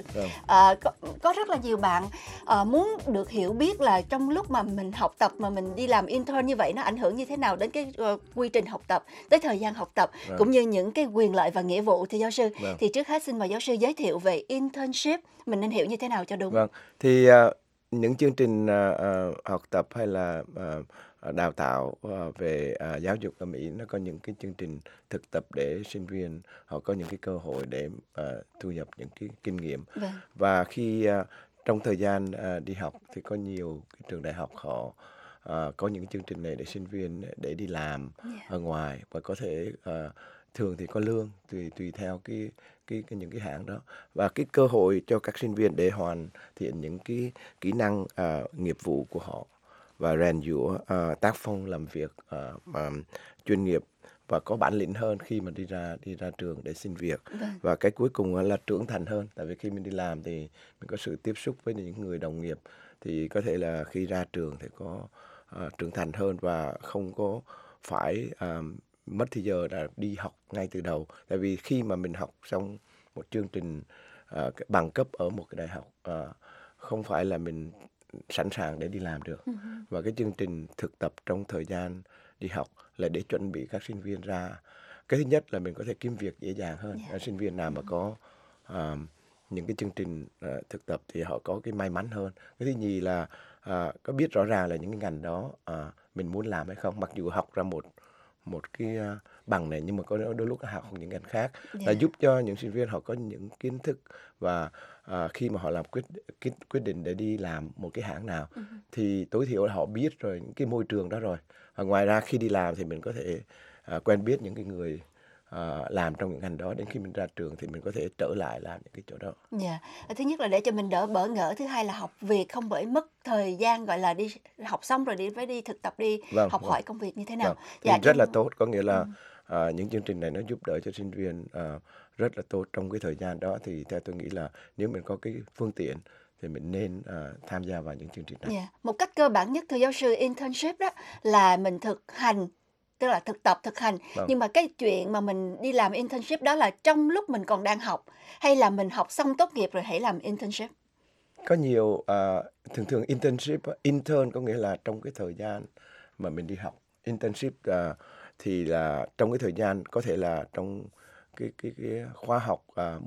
Có rất là nhiều bạn muốn được hiểu biết là trong lúc mà mình học tập mà mình đi làm intern như vậy nó ảnh hưởng như thế nào đến cái quy trình học tập, tới thời gian học tập, cũng như những cái quyền lợi và nghĩa vụ, thưa giáo sư. Thì trước hết xin mời giáo sư giới thiệu về internship, mình nên hiểu như thế nào cho đúng. Vâng, thì những chương trình học tập hay là đào tạo về giáo dục ở Mỹ, nó có những cái chương trình thực tập để sinh viên họ có những cái cơ hội để thu nhập những cái kinh nghiệm. Và khi trong thời gian đi học thì có nhiều cái trường đại học họ có những chương trình này để sinh viên để đi làm ở ngoài, và có thể thường thì có lương tùy theo những cái hãng đó, và cái cơ hội cho các sinh viên để hoàn thiện những cái kỹ năng nghiệp vụ của họ và rèn giũa tác phong làm việc chuyên nghiệp và có bản lĩnh hơn khi mà đi ra trường để xin việc. Và cái cuối cùng là trưởng thành hơn, tại vì khi mình đi làm thì mình có sự tiếp xúc với những người đồng nghiệp, thì có thể là khi ra trường thì có trưởng thành hơn và không có phải mất thời giờ là đi học ngay từ đầu. Tại vì khi mà mình học xong một chương trình bằng cấp ở một cái đại học, không phải là mình sẵn sàng để đi làm được. Và cái chương trình thực tập trong thời gian đi học là để chuẩn bị các sinh viên ra. Cái thứ nhất là mình có thể kiếm việc dễ dàng hơn. Sinh viên nào mà có những cái chương trình thực tập thì họ có cái may mắn hơn. Cái thứ nhì là có biết rõ ràng là những cái ngành đó mình muốn làm hay không. Mặc dù học ra một cái bằng này, nhưng mà có đôi lúc học những ngành khác, là giúp cho những sinh viên họ có những kiến thức, và khi mà họ làm quyết định để đi làm một cái hãng nào thì tối thiểu là họ biết rồi những cái môi trường đó rồi. Và ngoài ra khi đi làm thì mình có thể quen biết những cái người làm trong những ngành đó, đến khi mình ra trường thì mình có thể trở lại làm những cái chỗ đó. Thứ nhất là để cho mình đỡ bỡ ngỡ, thứ hai là học việc không bởi mất thời gian, gọi là đi học xong rồi phải đi thực tập, đi học hỏi công việc như thế nào. Thì rất là tốt, có nghĩa là những chương trình này nó giúp đỡ cho sinh viên rất là tốt trong cái thời gian đó. Thì theo tôi nghĩ là nếu mình có cái phương tiện thì mình nên tham gia vào những chương trình này. Một cách cơ bản nhất, thưa giáo sư, internship đó là mình thực hành, tức là thực tập, thực hành. Nhưng mà cái chuyện mà mình đi làm internship đó là trong lúc mình còn đang học, hay là mình học xong tốt nghiệp rồi hãy làm internship? Có nhiều, thường intern có nghĩa là trong cái thời gian mà mình đi học. Internship thì là trong cái thời gian, có thể là trong cái khóa học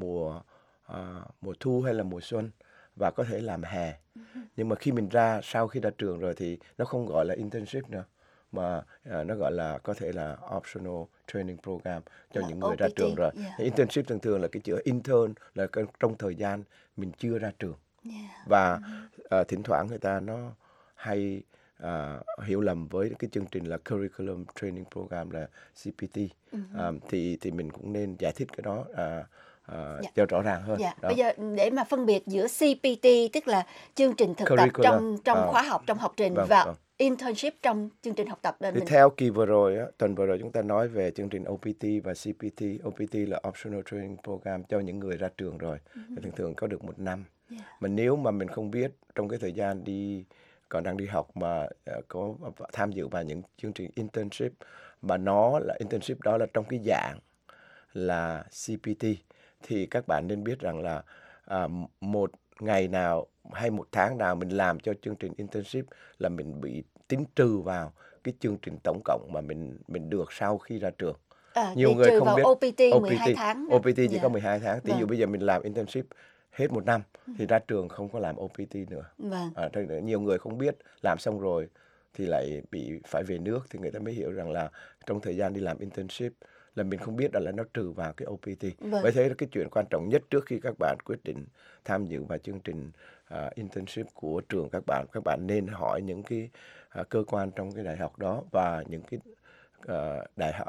mùa thu hay là mùa xuân, và có thể làm hè. Nhưng mà khi mình sau khi ra trường rồi thì nó không gọi là internship nữa, mà nó gọi là có thể là optional training program cho những người ra trường rồi. Internship thường là cái chữ intern là trong thời gian mình chưa ra trường. Và thỉnh thoảng người ta nó hay hiểu lầm với cái chương trình là curriculum training program là CPT. Thì mình cũng nên giải thích cái đó cho rõ ràng hơn. Bây giờ để mà phân biệt giữa CPT, tức là chương trình thực tập trong khóa học, trong học trình, và internship trong chương trình học tập. Thì theo kỳ vừa rồi, tuần vừa rồi chúng ta nói về chương trình OPT và CPT. OPT là Optional Training Program cho những người ra trường rồi, thường có được 1 năm. Mà nếu mà mình không biết trong cái thời gian còn đang đi học mà có tham dự vào những chương trình internship, mà nó là internship đó là trong cái dạng là CPT, thì các bạn nên biết rằng là một ngày nào hay một tháng nào mình làm cho chương trình internship là mình bị tính trừ vào cái chương trình tổng cộng mà mình được sau khi ra trường. Nhiều người không biết OPT 12 tháng. OPT chỉ có 12 tháng. Ví dụ bây giờ mình làm internship hết 1 năm thì ra trường không có làm OPT nữa. Nhiều người không biết, làm xong rồi thì lại phải về nước, thì người ta mới hiểu rằng là trong thời gian đi làm internship là mình không biết là nó trừ vào cái OPT. Bởi thế cái chuyện quan trọng nhất trước khi các bạn quyết định tham dự vào chương trình internship của trường các bạn nên hỏi những cái cơ quan trong cái đại học đó, và những cái đại học,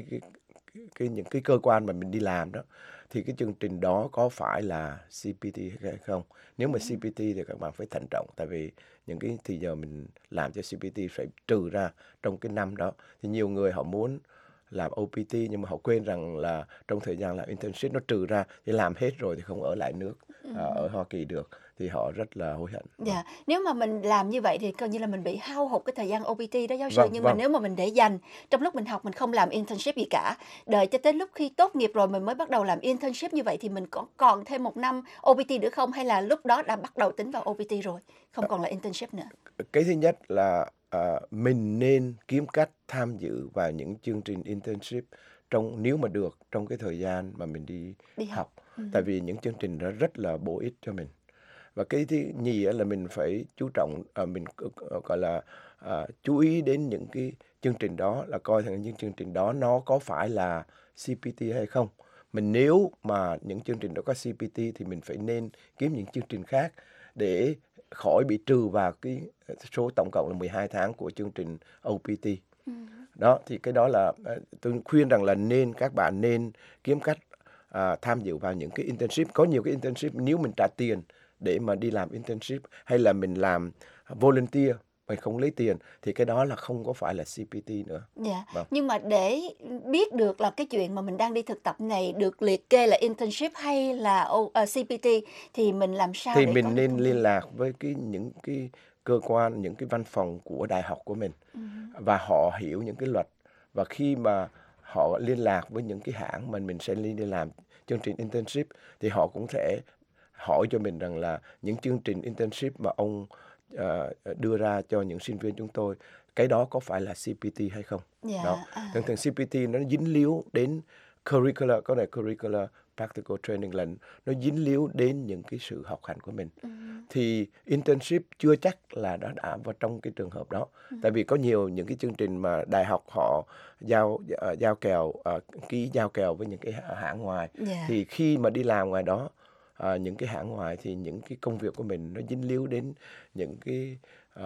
những cái cơ quan mà mình đi làm đó, thì cái chương trình đó có phải là CPT hay không. Nếu mà CPT thì các bạn phải thận trọng, tại vì những cái thì giờ mình làm cho CPT phải trừ ra trong cái năm đó. Thì nhiều người họ muốn làm OPT, nhưng mà họ quên rằng là trong thời gian làm internship nó trừ ra thì làm hết rồi thì không ở lại nước ở Hoa Kỳ được, thì họ rất là hối hận. Dạ, nếu mà mình làm như vậy thì coi như là mình bị hao hụt cái thời gian OPT đó giáo sư. Vâng, Nhưng mà vâng. nếu mà mình để dành trong lúc mình học, mình không làm internship gì cả, đợi cho tới lúc khi tốt nghiệp rồi mình mới bắt đầu làm internship, như vậy thì mình còn thêm 1 năm OPT nữa không? Hay là lúc đó đã bắt đầu tính vào OPT rồi, không còn là internship nữa? Cái thứ nhất là mình nên kiếm cách tham dự vào những chương trình internship nếu mà được trong cái thời gian mà mình đi học. Tại vì những chương trình đó rất là bổ ích cho mình. Và cái thứ nhì là mình phải chú trọng, mình gọi là chú ý đến những cái chương trình đó, là coi thằng những chương trình đó nó có phải là CPT hay không. Nếu mà những chương trình đó có CPT thì mình phải nên kiếm những chương trình khác để khỏi bị trừ vào cái số tổng cộng là 12 tháng của chương trình OPT. Đó, thì cái đó là tôi khuyên rằng là các bạn nên kiếm cách tham dự vào những cái internship. Có nhiều cái internship nếu mình trả tiền để mà đi làm internship, hay là mình làm volunteer mình không lấy tiền, thì cái đó là không có phải là CPT nữa. Dạ. Vâng. Nhưng mà để biết được là cái chuyện mà mình đang đi thực tập này được liệt kê là internship hay là CPT thì mình làm sao Thì để có mình được nên thông tin? liên lạc với những cái cơ quan, những cái văn phòng của đại học của mình, và họ hiểu những cái luật. Và khi mà họ liên lạc với những cái hãng mà mình sẽ đi làm chương trình internship, thì họ cũng sẽ hỏi cho mình rằng là những chương trình internship mà ông đưa ra cho những sinh viên chúng tôi, cái đó có phải là CPT hay không. Dạ. Đó. Thường thường CPT nó dính líu đến curricular, có này curricular practical training là nó dính líu đến những cái sự học hành của mình. Thì internship chưa chắc là nó đã vào trong cái trường hợp đó. Tại vì có nhiều những cái chương trình mà đại học họ giao kèo, ký giao kèo với những cái hãng ngoài. Dạ. Thì khi mà đi làm ngoài đó, những cái hãng ngoài, thì những cái công việc của mình nó dính líu đến những cái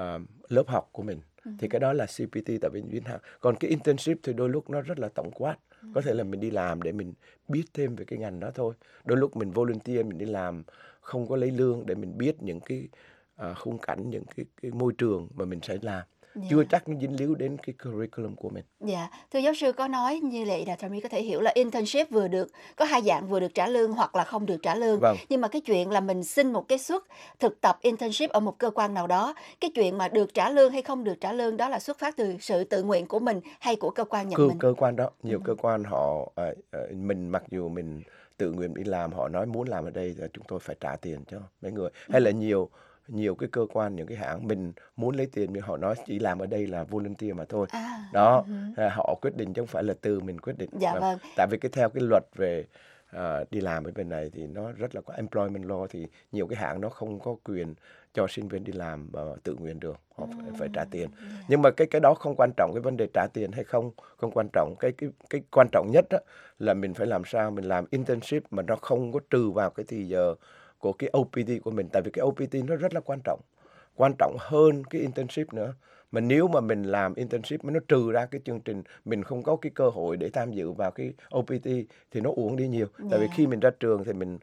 lớp học của mình. Thì cái đó là CPT tại vì Vinh Hằng. Còn cái internship thì đôi lúc nó rất là tổng quát. Có thể là mình đi làm để mình biết thêm về cái ngành đó thôi. Đôi lúc mình volunteer, mình đi làm không có lấy lương để mình biết những cái khung cảnh, những cái môi trường mà mình sẽ làm. Chưa chắc nó dính líu đến cái curriculum của mình. Dạ, thưa giáo sư có nói như vậy là Trà My có thể hiểu là internship có hai dạng, vừa được trả lương hoặc là không được trả lương. Vâng. Nhưng mà cái chuyện là mình xin một cái suất thực tập internship ở một cơ quan nào đó, cái chuyện mà được trả lương hay không được trả lương đó là xuất phát từ sự tự nguyện của mình hay của cơ quan nhận mình? Cơ quan đó, nhiều cơ quan họ mình mặc dù mình tự nguyện đi làm, họ nói muốn làm ở đây thì chúng tôi phải trả tiền cho mấy người. Hay là nhiều cái cơ quan, những cái hãng mình muốn lấy tiền nhưng họ nói chỉ làm ở đây là volunteer mà thôi. Đó, họ quyết định chứ không phải là từ mình quyết định. Dạ vâng. Tại vì theo cái luật về đi làm ở bên này thì nó rất là có employment law, thì nhiều cái hãng nó không có quyền cho sinh viên đi làm tự nguyện được, họ phải trả tiền. Nhưng mà cái đó không quan trọng, cái vấn đề trả tiền hay không quan trọng. Cái quan trọng nhất đó là mình phải làm sao mình làm internship mà nó không có trừ vào cái thì giờ của cái OPT của mình. Tại vì cái OPT nó rất là quan trọng hơn cái internship nữa. Mà nếu mà mình làm internship mà nó trừ ra cái chương trình, mình không có cái cơ hội để tham dự vào cái OPT thì nó uổng đi nhiều. Tại vì khi mình ra trường thì mình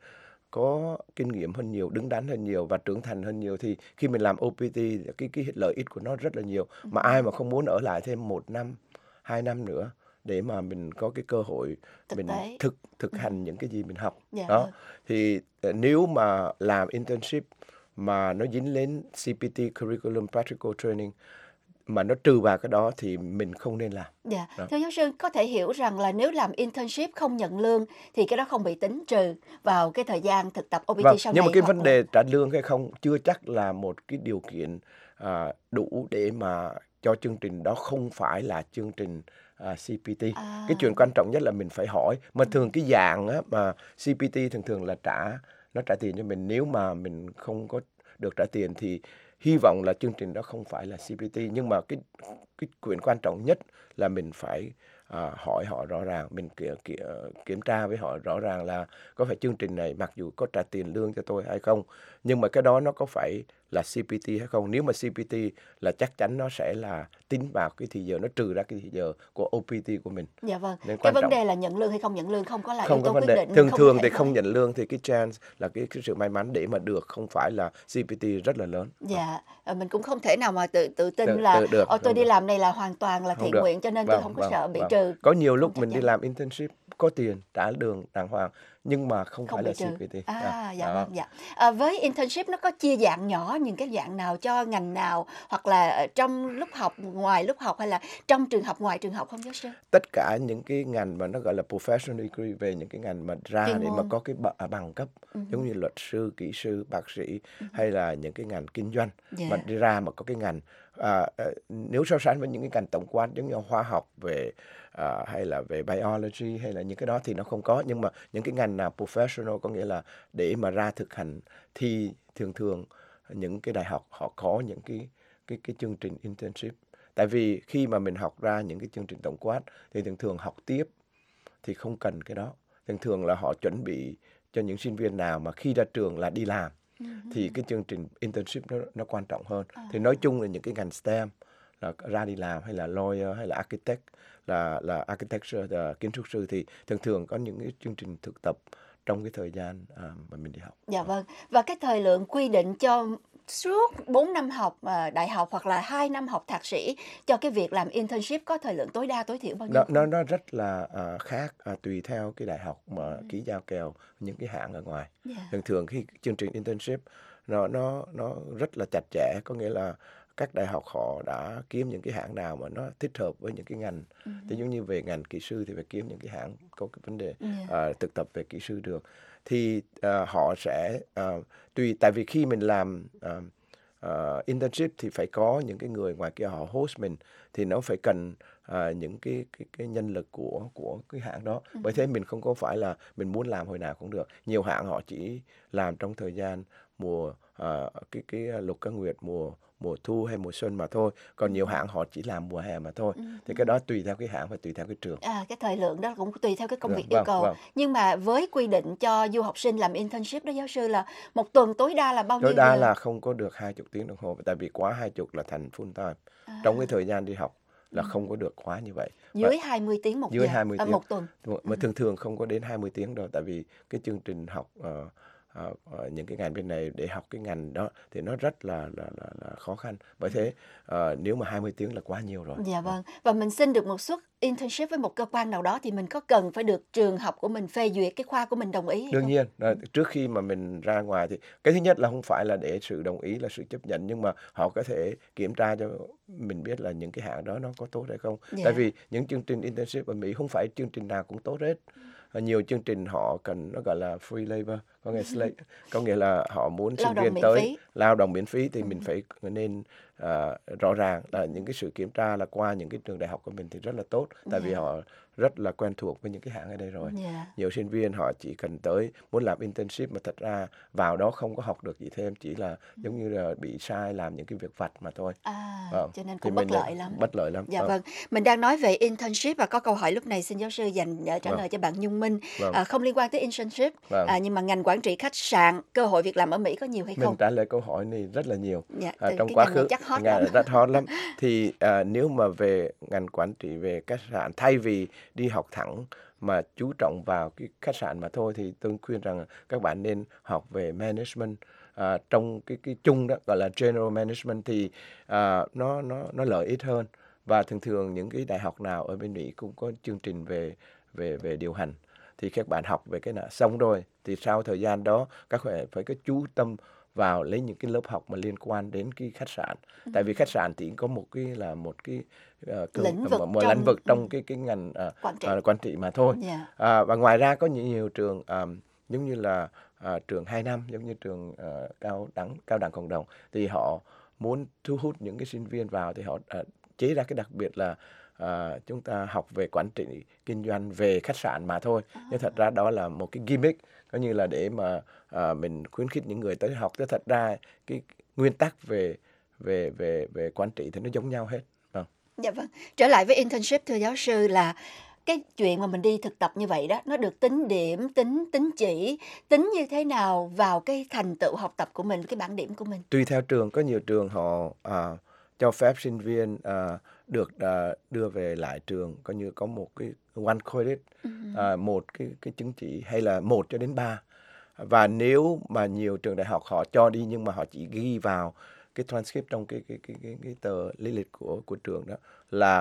có kinh nghiệm hơn nhiều, đứng đắn hơn nhiều và trưởng thành hơn nhiều, thì khi mình làm OPT cái lợi ích của nó rất là nhiều. Mà ai mà không muốn ở lại thêm 1 năm, 2 năm nữa để mà mình có cái cơ hội mình thực hành những cái gì mình học. Đó. Thì nếu mà làm internship mà nó dính đến CPT, Curriculum Practical Training, mà nó trừ vào cái đó thì mình không nên làm. Dạ, thưa giáo sư có thể hiểu rằng là nếu làm internship không nhận lương thì cái đó không bị tính trừ vào cái thời gian thực tập OPT sau này. Nhưng mà cái vấn đề trả lương hay không chưa chắc là một cái điều kiện đủ để mà cho chương trình đó không phải là chương trình CPT. Cái chuyện quan trọng nhất là mình phải hỏi. Mà thường cái dạng á, mà CPT thường là nó trả tiền cho mình. Nếu mà mình không có được trả tiền thì hy vọng là chương trình đó không phải là CPT. Nhưng mà cái chuyện quan trọng nhất là mình phải hỏi họ rõ ràng, mình kiểm tra với họ rõ ràng là có phải chương trình này mặc dù có trả tiền lương cho tôi hay không, nhưng mà cái đó nó có phải là CPT hay không. Nếu mà CPT là chắc chắn nó sẽ là tính vào cái thì giờ, nó trừ ra cái thì giờ của OPT của mình. Dạ vâng. Nên cái vấn đề là nhận lương hay không nhận lương không có là yếu tố quyết định. Thường thì không nhận lương thì cái chance là cái sự may mắn để mà được không phải là CPT rất là lớn. Dạ, mình cũng không thể nào mà tự tin là tôi đi làm này là hoàn toàn là thiện nguyện cho nên tôi không có sợ bị trừ trừ. Có nhiều lúc Không chắc mình đi chắn. làm internship có tiền trả lương đàng hoàng nhưng mà không Không phải bị là trừ. CPT. Dạ Đó. vâng, dạ. Với internship nó có chia dạng nhỏ những cái dạng nào cho ngành nào, hoặc là trong lúc học, ngoài lúc học, hay là trong trường học, ngoài trường học không giáo sư? Tất cả những cái ngành mà nó gọi là professional degree, về những cái ngành mà ra Chuyên để mà môn. có cái bằng cấp giống như luật sư, kỹ sư, bác sĩ hay là những cái ngành kinh doanh Dạ. mà đi ra mà có cái ngành nếu so sánh với những cái ngành tổng quát giống như hóa học về hay là về biology hay là những cái đó thì nó không có, nhưng mà những cái ngành nào professional có nghĩa là để mà ra thực hành thì thường những cái đại học họ có những cái chương trình internship. Tại vì khi mà mình học ra những cái chương trình tổng quát thì thường học tiếp thì không cần cái đó. Thường là họ chuẩn bị cho những sinh viên nào mà khi ra trường là đi làm thì cái chương trình internship nó quan trọng hơn. Thì nói chung là những cái ngành STEM là ra đi làm hay là lawyer hay là architect là architecture là kiến trúc sư thì thường có những cái chương trình thực tập trong cái thời gian mà mình đi học. Dạ vâng. Và cái thời lượng quy định cho suốt 4 năm học đại học hoặc là 2 năm học thạc sĩ cho cái việc làm internship có thời lượng tối đa tối thiểu bao nhiêu? Nó rất là khác tùy theo cái đại học mà ký giao kèo những cái hãng ở ngoài. Dạ. Thường khi chương trình internship nó rất là chặt chẽ, có nghĩa là các đại học họ đã kiếm những cái hãng nào mà nó thích hợp với những cái ngành. Thì giống như về ngành kỹ sư thì phải kiếm những cái hãng có cái vấn đề thực tập về kỹ sư được. Thì họ sẽ tùy, tại vì khi mình làm internship thì phải có những cái người ngoài kia họ host mình, thì nó phải cần những cái nhân lực của cái hãng đó. Bởi thế mình không có phải là mình muốn làm hồi nào cũng được. Nhiều hãng họ chỉ làm trong thời gian mùa cái lục cá nguyệt, mùa thu hay mùa xuân mà thôi. Còn nhiều hãng họ chỉ làm mùa hè mà thôi. Thì cái đó tùy theo cái hãng và tùy theo cái trường. Cái thời lượng đó cũng tùy theo cái công việc Vâng, yêu cầu. vâng. Nhưng mà với quy định cho du học sinh làm internship đó giáo sư là một tuần tối đa là bao nhiêu Tối đa giờ? là không có được 20 tiếng đồng hồ, tại vì quá 20 là thành full time. Trong cái thời gian đi học là không có được quá như vậy. Dưới 20 tiếng một Dưới giờ, 20 tiếng. một tuần. Mà thường không có đến 20 tiếng đâu, tại vì cái chương trình học những cái ngành bên này để học cái ngành đó thì nó rất là khó khăn. Bởi thế nếu mà 20 tiếng là quá nhiều rồi. Dạ vâng. Và mình xin được một suất internship với một cơ quan nào đó thì mình có cần phải được trường học của mình phê duyệt, cái khoa của mình đồng ý hay Đương không? nhiên, trước khi mà mình ra ngoài thì cái thứ nhất là không phải là để sự đồng ý là sự chấp nhận, nhưng mà họ có thể kiểm tra cho mình biết là những cái hãng đó nó có tốt hay không. Dạ. Tại vì những chương trình internship ở Mỹ không phải chương trình nào cũng tốt hết. Nhiều chương trình họ cần nó gọi là free labor, có nghĩa là họ muốn Lao sinh động viên miễn tới phí. lao động miễn phí thì mình phải nên rõ ràng là những cái sự kiểm tra là qua những cái trường đại học của mình thì rất là tốt, tại vì họ rất là quen thuộc với những cái hãng ở đây rồi. Dạ. Nhiều sinh viên họ chỉ cần tới muốn làm internship mà thật ra vào đó không có học được gì thêm, chỉ là giống như là bị sai làm những cái việc vặt mà thôi. Cho nên Thì cũng bất mình lợi lắm. Bất lợi lắm. Dạ vâng. Mình đang nói về internship và có câu hỏi lúc này xin giáo sư dành trả lời cho bạn Nhung Minh. Không liên quan tới internship, nhưng mà ngành quản trị khách sạn, cơ hội việc làm ở Mỹ có nhiều hay không? Mình trả lời câu hỏi này rất là nhiều. Dạ, Trong cái quá ngành này khứ chắc hot lắm. rất hot lắm. Thì nếu mà về ngành quản trị về khách sạn, thay vì đi học thẳng mà chú trọng vào cái khách sạn mà thôi, thì tôi khuyên rằng các bạn nên học về management. Trong cái chung đó gọi là general management thì nó lợi ích hơn, và thường những cái đại học nào ở bên Mỹ cũng có chương trình về điều hành, thì các bạn học về cái nào xong rồi thì sau thời gian đó các bạn phải có chú tâm vào lấy những cái lớp học mà liên quan đến cái khách sạn. Tại vì khách sạn thì có một cái lĩnh vực trong cái ngành quản trị mà thôi. Và ngoài ra có nhiều trường giống như là trường 2 năm, giống như trường cao đẳng cộng đồng, thì họ muốn thu hút những cái sinh viên vào thì họ chế ra cái đặc biệt là chúng ta học về quản trị kinh doanh về khách sạn mà thôi. Nhưng thật ra đó là một cái gimmick, coi như là để mà mình khuyến khích những người tới học. Chứ thật ra cái nguyên tắc về quản trị thì nó giống nhau hết. Dạ vâng. Trở lại với internship, thưa giáo sư, là cái chuyện mà mình đi thực tập như vậy đó, nó được tính điểm, tính chỉ, tính như thế nào vào cái thành tựu học tập của mình, cái bảng điểm của mình? Tùy theo trường, có nhiều trường họ cho phép sinh viên được đưa về lại trường, coi như có một cái one credit, một cái chứng chỉ, hay là 1 cho đến 3. Và nếu mà nhiều trường đại học họ cho đi nhưng mà họ chỉ ghi vào cái transcript trong cái tờ lý lịch của trường đó là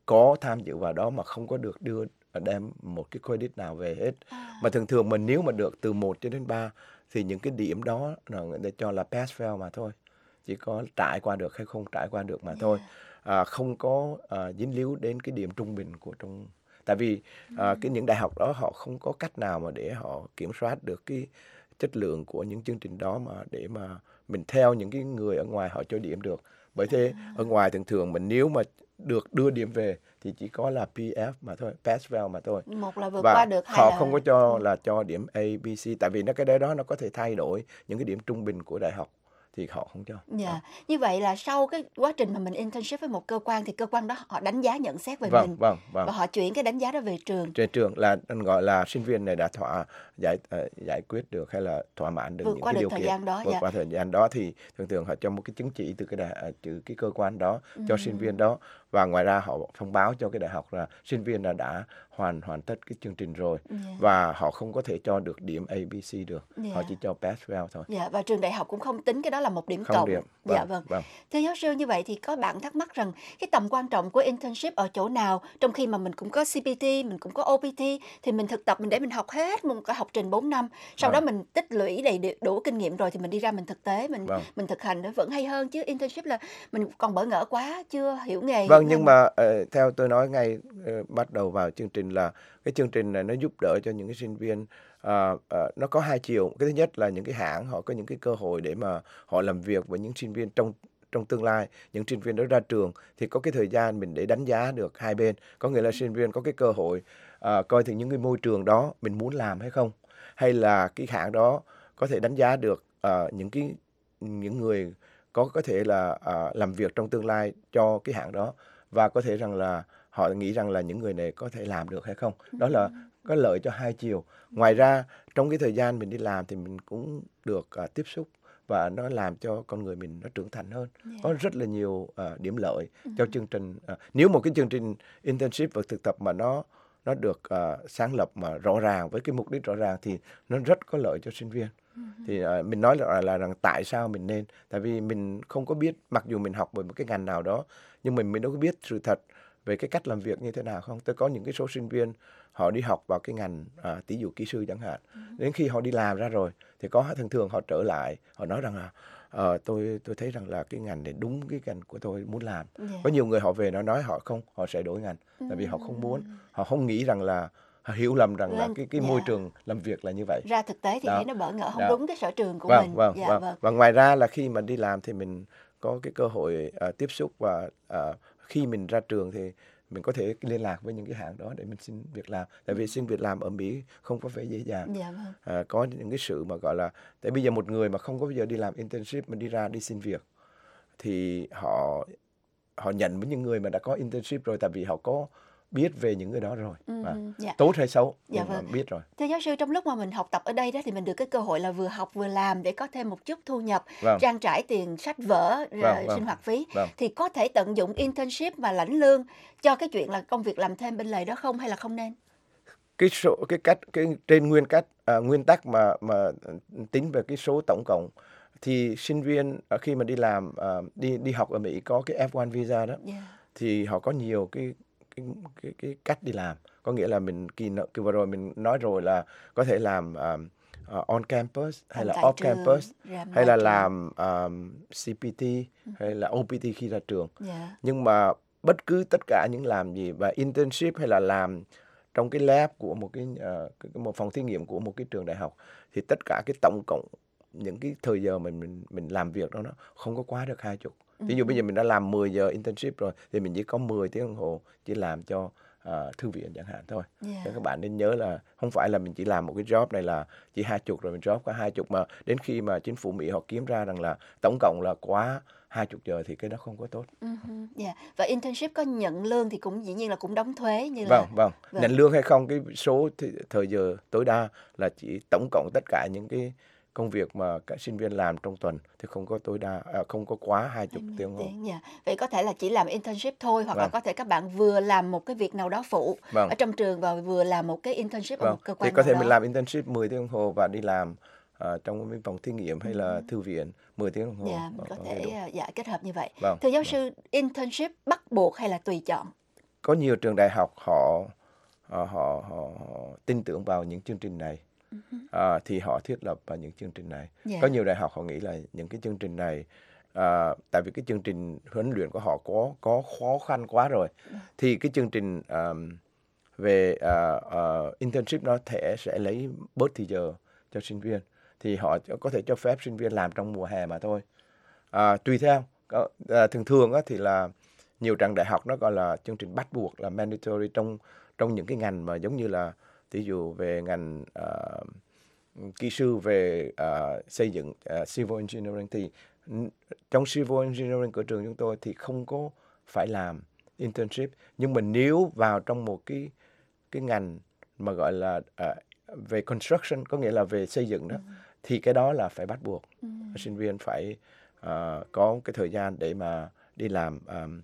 có tham dự vào đó mà không có được đem một cái credit nào về hết. Mà thường mà nếu mà được từ 1 cho đến 3 thì những cái điểm đó là người ta cho là pass fail mà thôi. Chỉ có trải qua được hay không trải qua được mà thôi. Không có dính líu đến cái điểm trung bình của trong. Tại vì những đại học đó họ không có cách nào mà để họ kiểm soát được cái chất lượng của những chương trình đó mà để mà mình theo những cái người ở ngoài họ cho điểm được. Bởi thế ở ngoài thường mình nếu mà được đưa điểm về thì chỉ có là PF mà thôi, pass fail mà thôi. Một là vượt Và qua được, hai họ là không có cho là cho điểm A, B, C, tại vì cái đó nó có thể thay đổi những cái điểm trung bình của đại học thì họ không cho. Dạ, như vậy là sau cái quá trình mà mình internship với một cơ quan thì cơ quan đó họ đánh giá nhận xét về mình Vâng. và họ chuyển cái đánh giá đó về trường. Trên trường là anh gọi là sinh viên này đã giải quyết được hay là thỏa mãn được Vượt những qua cái được điều thời kiện gian đó, vượt dạ. qua thời gian đó thì thường họ cho một cái chứng chỉ từ cái cơ quan đó cho sinh viên đó, và ngoài ra họ thông báo cho cái đại học là sinh viên là đã hoàn tất cái chương trình rồi, và họ không có thể cho được điểm A, B, C được, họ chỉ cho pass fail thôi. Dạ, và trường đại học cũng không tính cái đó là một điểm Không cộng. điểm. Dạ vâng. Thưa giáo sư, như vậy thì có bạn thắc mắc rằng cái tầm quan trọng của internship ở chỗ nào, trong khi mà mình cũng có CPT, mình cũng có OPT, thì mình thực tập để mình học hết một cái học trình 4 năm, sau đó mình tích lũy đủ kinh nghiệm rồi thì mình đi ra mình thực tế, mình thực hành nó vẫn hay hơn, chứ internship là mình còn bỡ ngỡ quá, chưa hiểu nghề. Vâng, nhưng mà theo tôi nói ngay bắt đầu vào chương trình là cái chương trình này nó giúp đỡ cho những cái sinh viên, nó có hai chiều. Cái thứ nhất là những cái hãng họ có những cái cơ hội để mà họ làm việc với những sinh viên trong tương lai. Những sinh viên đó ra trường thì có cái thời gian mình để đánh giá được hai bên. Có nghĩa là sinh viên có cái cơ hội coi thử những cái môi trường đó mình muốn làm hay không, hay là cái hãng đó có thể đánh giá được những người có thể là làm việc trong tương lai cho cái hãng đó, và có thể rằng là họ nghĩ rằng là những người này có thể làm được hay không. Đó là có lợi cho hai chiều. Ngoài ra trong cái thời gian mình đi làm thì mình cũng được tiếp xúc, và nó làm cho con người mình nó trưởng thành hơn. Có rất là nhiều điểm lợi cho chương trình. Nếu một cái chương trình internship và thực tập mà nó được sáng lập mà rõ ràng với cái mục đích rõ ràng thì nó rất có lợi cho sinh viên. Thì mình nói là rằng tại sao mình nên, tại vì mình không có biết, mặc dù mình học bởi một cái ngành nào đó nhưng mình đâu có biết sự thật về cái cách làm việc như thế nào không. Tôi có những cái số sinh viên họ đi học vào cái ngành tỷ dụ kỹ sư chẳng hạn, đến khi họ đi làm ra rồi thì thường họ trở lại, họ nói rằng là tôi thấy rằng là cái ngành này đúng cái ngành của tôi muốn làm. Có nhiều người họ về nó nói họ sẽ đổi ngành, tại vì họ không muốn, họ không nghĩ rằng là họ hiểu lầm rằng là cái môi trường làm việc là như vậy. Ra thực tế thì thấy nó bỡ ngỡ, không đúng cái sở trường của mình. Vâng. Và ngoài ra là khi mà đi làm thì mình có cái cơ hội tiếp xúc, và khi mình ra trường thì mình có thể liên lạc với những cái hãng đó để mình xin việc làm. Tại vì xin việc làm ở Mỹ không có phải dễ dàng. Có những cái sự mà gọi là, tại bây giờ một người mà không có bao giờ đi làm internship mà đi xin việc thì họ nhận với những người mà đã có internship rồi, tại vì họ có biết về những người đó rồi, tốt hay xấu nhưng mà biết rồi. Thưa giáo sư, trong lúc mà mình học tập ở đây đó thì mình được cái cơ hội là vừa học vừa làm để có thêm một chút thu nhập, trang trải tiền sách vở, sinh hoạt phí, thì có thể tận dụng internship và lãnh lương cho cái chuyện là công việc làm thêm bên lề đó không, hay là không nên? Trên nguyên tắc mà tính về cái số tổng cộng thì sinh viên khi mà đi làm đi học ở Mỹ có cái F1 visa đó, thì họ có nhiều cái cách đi làm. Có nghĩa là mình kỳ vừa rồi mình nói rồi là có thể làm on campus hay là off campus, hay là làm CPT hay là OPT khi ra trường. Nhưng mà bất cứ tất cả những làm gì và internship hay là làm trong cái lab của một phòng thí nghiệm của một cái trường đại học thì tất cả cái tổng cộng những cái thời giờ mình làm việc đó nó không có quá được 20. Ví dụ bây giờ mình đã làm 10 giờ internship rồi thì mình chỉ có 10 tiếng đồng hồ chỉ làm cho thư viện chẳng hạn thôi. Nên các bạn nên nhớ là không phải là mình chỉ làm một cái job này là chỉ 20 rồi mình job có 20, mà đến khi mà chính phủ Mỹ họ kiếm ra rằng là tổng cộng là quá 20 giờ thì cái đó không có tốt. Và internship có nhận lương thì cũng dĩ nhiên là cũng đóng thuế như là... Vâng. Nhận lương hay không, cái số thời giờ tối đa là chỉ tổng cộng tất cả những cái công việc mà các sinh viên làm trong tuần thì không có tối đa, không có quá 20 tiếng hồ. Vậy có thể là chỉ làm internship thôi, hoặc là có thể các bạn vừa làm một cái việc nào đó phụ ở trong trường và vừa làm một cái internship ở một cơ quan thì có thể nào mình đó. làm internship 10 tiếng hồ và đi làm trong cái phòng thí nghiệm hay là thư viện 10 tiếng đồng hồ. Mình có thể kết hợp như vậy. Thưa giáo sư, internship bắt buộc hay là tùy chọn? có nhiều trường đại học họ tin tưởng vào những chương trình này, thì họ thiết lập vào những chương trình này. Có nhiều đại học họ nghĩ là những cái chương trình này, tại vì cái chương trình huấn luyện của họ có khó khăn quá rồi, thì cái chương trình về internship nó sẽ lấy bớt thời giờ cho sinh viên, thì họ có thể cho phép sinh viên làm trong mùa hè mà thôi. Tùy theo, thường thì là nhiều trường đại học nó gọi là chương trình bắt buộc, là mandatory trong những cái ngành mà giống như là ví dụ về ngành kỹ sư về xây dựng, civil engineering, thì trong civil engineering của trường chúng tôi thì không có phải làm internship. Nhưng mà nếu vào trong một cái ngành mà gọi là về construction, có nghĩa là về xây dựng đó, thì cái đó là phải bắt buộc. Sinh viên phải có cái thời gian để mà đi làm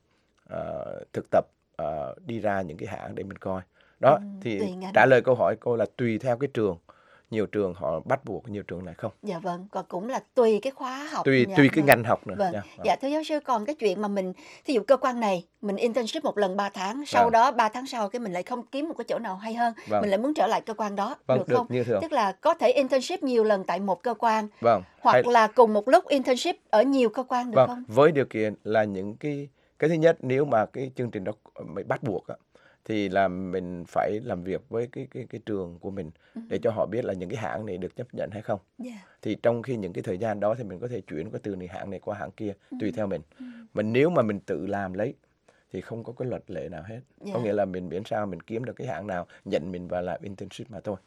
thực tập, đi ra những cái hãng để mình coi. Đó, thì trả lời câu hỏi cô là tùy theo cái trường. Nhiều trường họ bắt buộc, nhiều trường lại không. Dạ vâng, còn cũng là tùy cái khóa học. Tùy cái ngành học nữa. Vâng. Dạ thưa giáo sư, còn cái chuyện mà mình, thí dụ cơ quan này mình internship một lần 3 tháng, sau đó 3 tháng sau cái mình lại không kiếm một cái chỗ nào hay hơn, mình lại muốn trở lại cơ quan đó, được không? Như thường. Tức là có thể internship nhiều lần tại một cơ quan, hoặc Hay là cùng một lúc internship ở nhiều cơ quan, được không? Với điều kiện là những cái thứ nhất, nếu mà cái chương trình đó mới bắt buộc á, thì là mình phải làm việc với cái trường của mình để cho họ biết là những cái hãng này được chấp nhận hay không. Thì trong khi những cái thời gian đó thì mình có thể chuyển qua từ hãng này qua hãng kia, tùy theo mình. Mà nếu mà mình tự làm lấy thì không có cái luật lệ nào hết. Có nghĩa là mình miễn sao mình kiếm được cái hãng nào nhận mình vào làm internship mà thôi.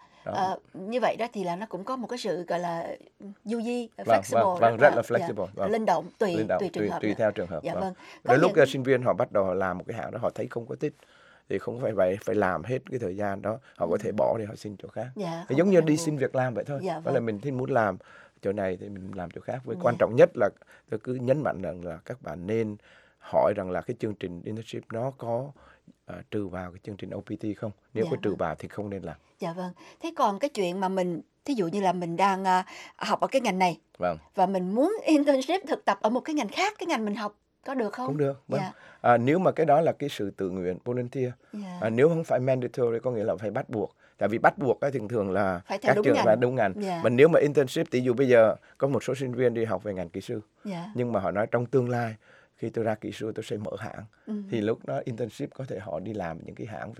Như vậy đó thì là nó cũng có một cái sự gọi là du di, flexible, rất là flexible, linh động, tùy trường hợp, tùy theo trường hợp. Vâng. Rồi lúc sinh viên họ bắt đầu họ làm một cái hãng đó, họ thấy không có thích thì không phải làm hết cái thời gian đó, họ có thể bỏ để họ xin chỗ khác. Giống như đi xin việc làm vậy thôi. Đó là mình muốn làm chỗ này thì mình làm chỗ khác. Với quan trọng nhất là tôi cứ nhấn mạnh rằng là các bạn nên hỏi rằng là cái chương trình internship nó có trừ vào cái chương trình OPT không. Nếu có trừ vào thì không nên làm. Dạ vâng. Thế còn cái chuyện mà mình, thí dụ như là mình đang học ở cái ngành này, và mình muốn internship thực tập ở một cái ngành khác, cái ngành mình học, có được không? Không được. Nếu mà cái đó là cái sự tự nguyện, volunteer, nếu không phải mandatory, có nghĩa là phải bắt buộc. Tại vì bắt buộc thì thường là các trường là đúng ngành. Mà nếu mà internship, tỷ dụ bây giờ có một số sinh viên đi học về ngành kỹ sư, nhưng mà họ nói trong tương lai khi tôi ra kỹ sư tôi sẽ mở hãng, thì lúc đó internship có thể họ đi làm những cái hãng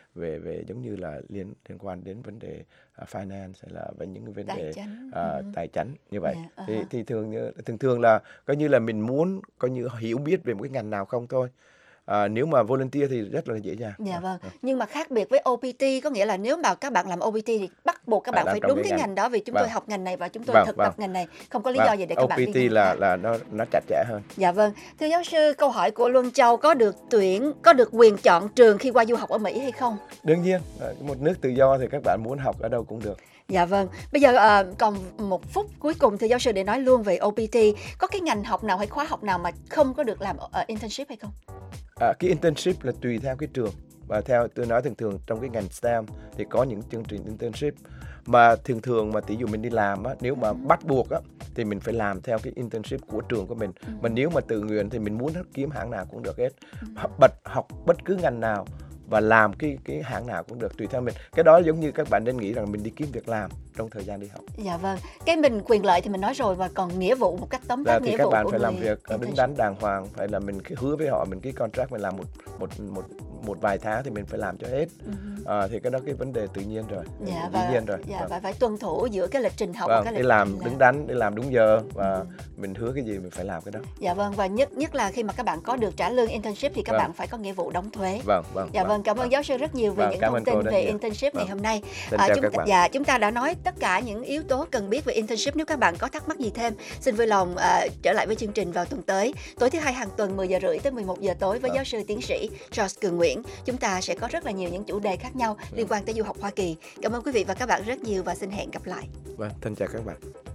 về giống như là liên quan đến vấn đề finance hay là về những cái vấn đề tài chính như vậy. Thì thường là coi như là mình muốn coi như hiểu biết về một cái ngành nào không thôi. Nếu mà volunteer thì rất là dễ dàng. Nhưng mà khác biệt với OPT, có nghĩa là nếu mà các bạn làm OPT thì bắt buộc các bạn phải đúng cái ngành đó, vì chúng tôi học ngành này và chúng tôi thực tập ngành này, không có lý do gì để các bạn đi OPT là nó chặt chẽ hơn. Dạ vâng. Thưa giáo sư, câu hỏi của Luân Châu, có được quyền chọn trường khi qua du học ở Mỹ hay không? Đương nhiên, một nước tự do thì các bạn muốn học ở đâu cũng được. Dạ vâng. Bây giờ còn một phút cuối cùng thưa giáo sư để nói luôn về OPT. Có cái ngành học nào hay khóa học nào mà không có được làm internship hay không? Cái internship là tùy theo cái trường. Và theo tôi nói thường trong cái ngành STEM thì có những chương trình internship. Mà thường mà tỷ dụ mình đi làm á, nếu mà bắt buộc á, thì mình phải làm theo cái internship của trường của mình. Mà nếu mà tự nguyện thì mình muốn kiếm hãng nào cũng được hết. Học bất cứ ngành nào và làm cái hãng nào cũng được, tùy theo mình. Cái đó giống như các bạn nên nghĩ rằng mình đi kiếm việc làm trong thời gian đi học. Dạ vâng. Cái mình quyền lợi thì mình nói rồi, và còn nghĩa vụ, một cách tóm tắt nghĩa vụ thì các bạn phải làm việc đứng đắn đàng hoàng, phải là mình hứa với họ, mình ký contract, mình làm một vài tháng thì mình phải làm cho hết. Thì cái đó cái vấn đề tự nhiên rồi. Dĩ nhiên rồi. Và phải tuân thủ giữa cái lịch trình học và cái lịch trình làm đứng đắn, để làm đúng giờ, và mình hứa cái gì mình phải làm cái đó. Dạ vâng. Và nhất là khi mà các bạn có được trả lương internship thì các bạn phải có nghĩa vụ đóng thuế. Cảm ơn giáo sư rất nhiều về những thông tin về internship ngày hôm nay. Chúng ta đã nói tất cả những yếu tố cần biết về internship. Nếu các bạn có thắc mắc gì thêm, xin vui lòng trở lại với chương trình vào tuần tới. Tối thứ Hai hàng tuần 10:30 tới 11 giờ tối với giáo sư tiến sĩ Charles Cường Nguyễn. Chúng ta sẽ có rất là nhiều những chủ đề khác nhau liên quan tới du học Hoa Kỳ. Cảm ơn quý vị và các bạn rất nhiều và xin hẹn gặp lại. Thân chào các bạn.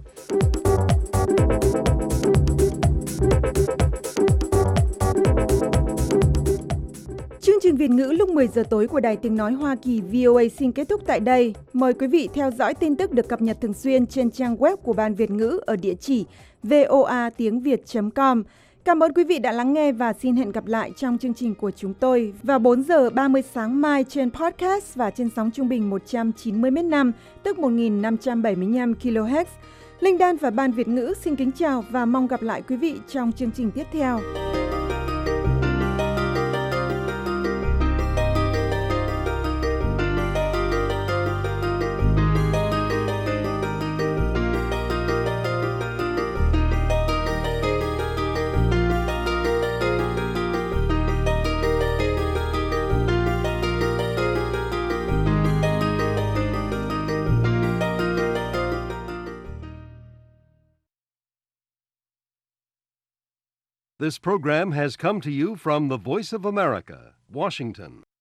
Chương trình Việt ngữ lúc 10 giờ tối của Đài Tiếng Nói Hoa Kỳ VOA xin kết thúc tại đây. Mời quý vị theo dõi tin tức được cập nhật thường xuyên trên trang web của Ban Việt ngữ ở địa chỉ voatiengviet.com. Cảm ơn quý vị đã lắng nghe và xin hẹn gặp lại trong chương trình của chúng tôi vào 4 giờ 30 sáng mai trên podcast và trên sóng trung bình 190 m5, tức 1575 kHz. Linh Đan và Ban Việt ngữ xin kính chào và mong gặp lại quý vị trong chương trình tiếp theo. This program has come to you from the Voice of America, Washington.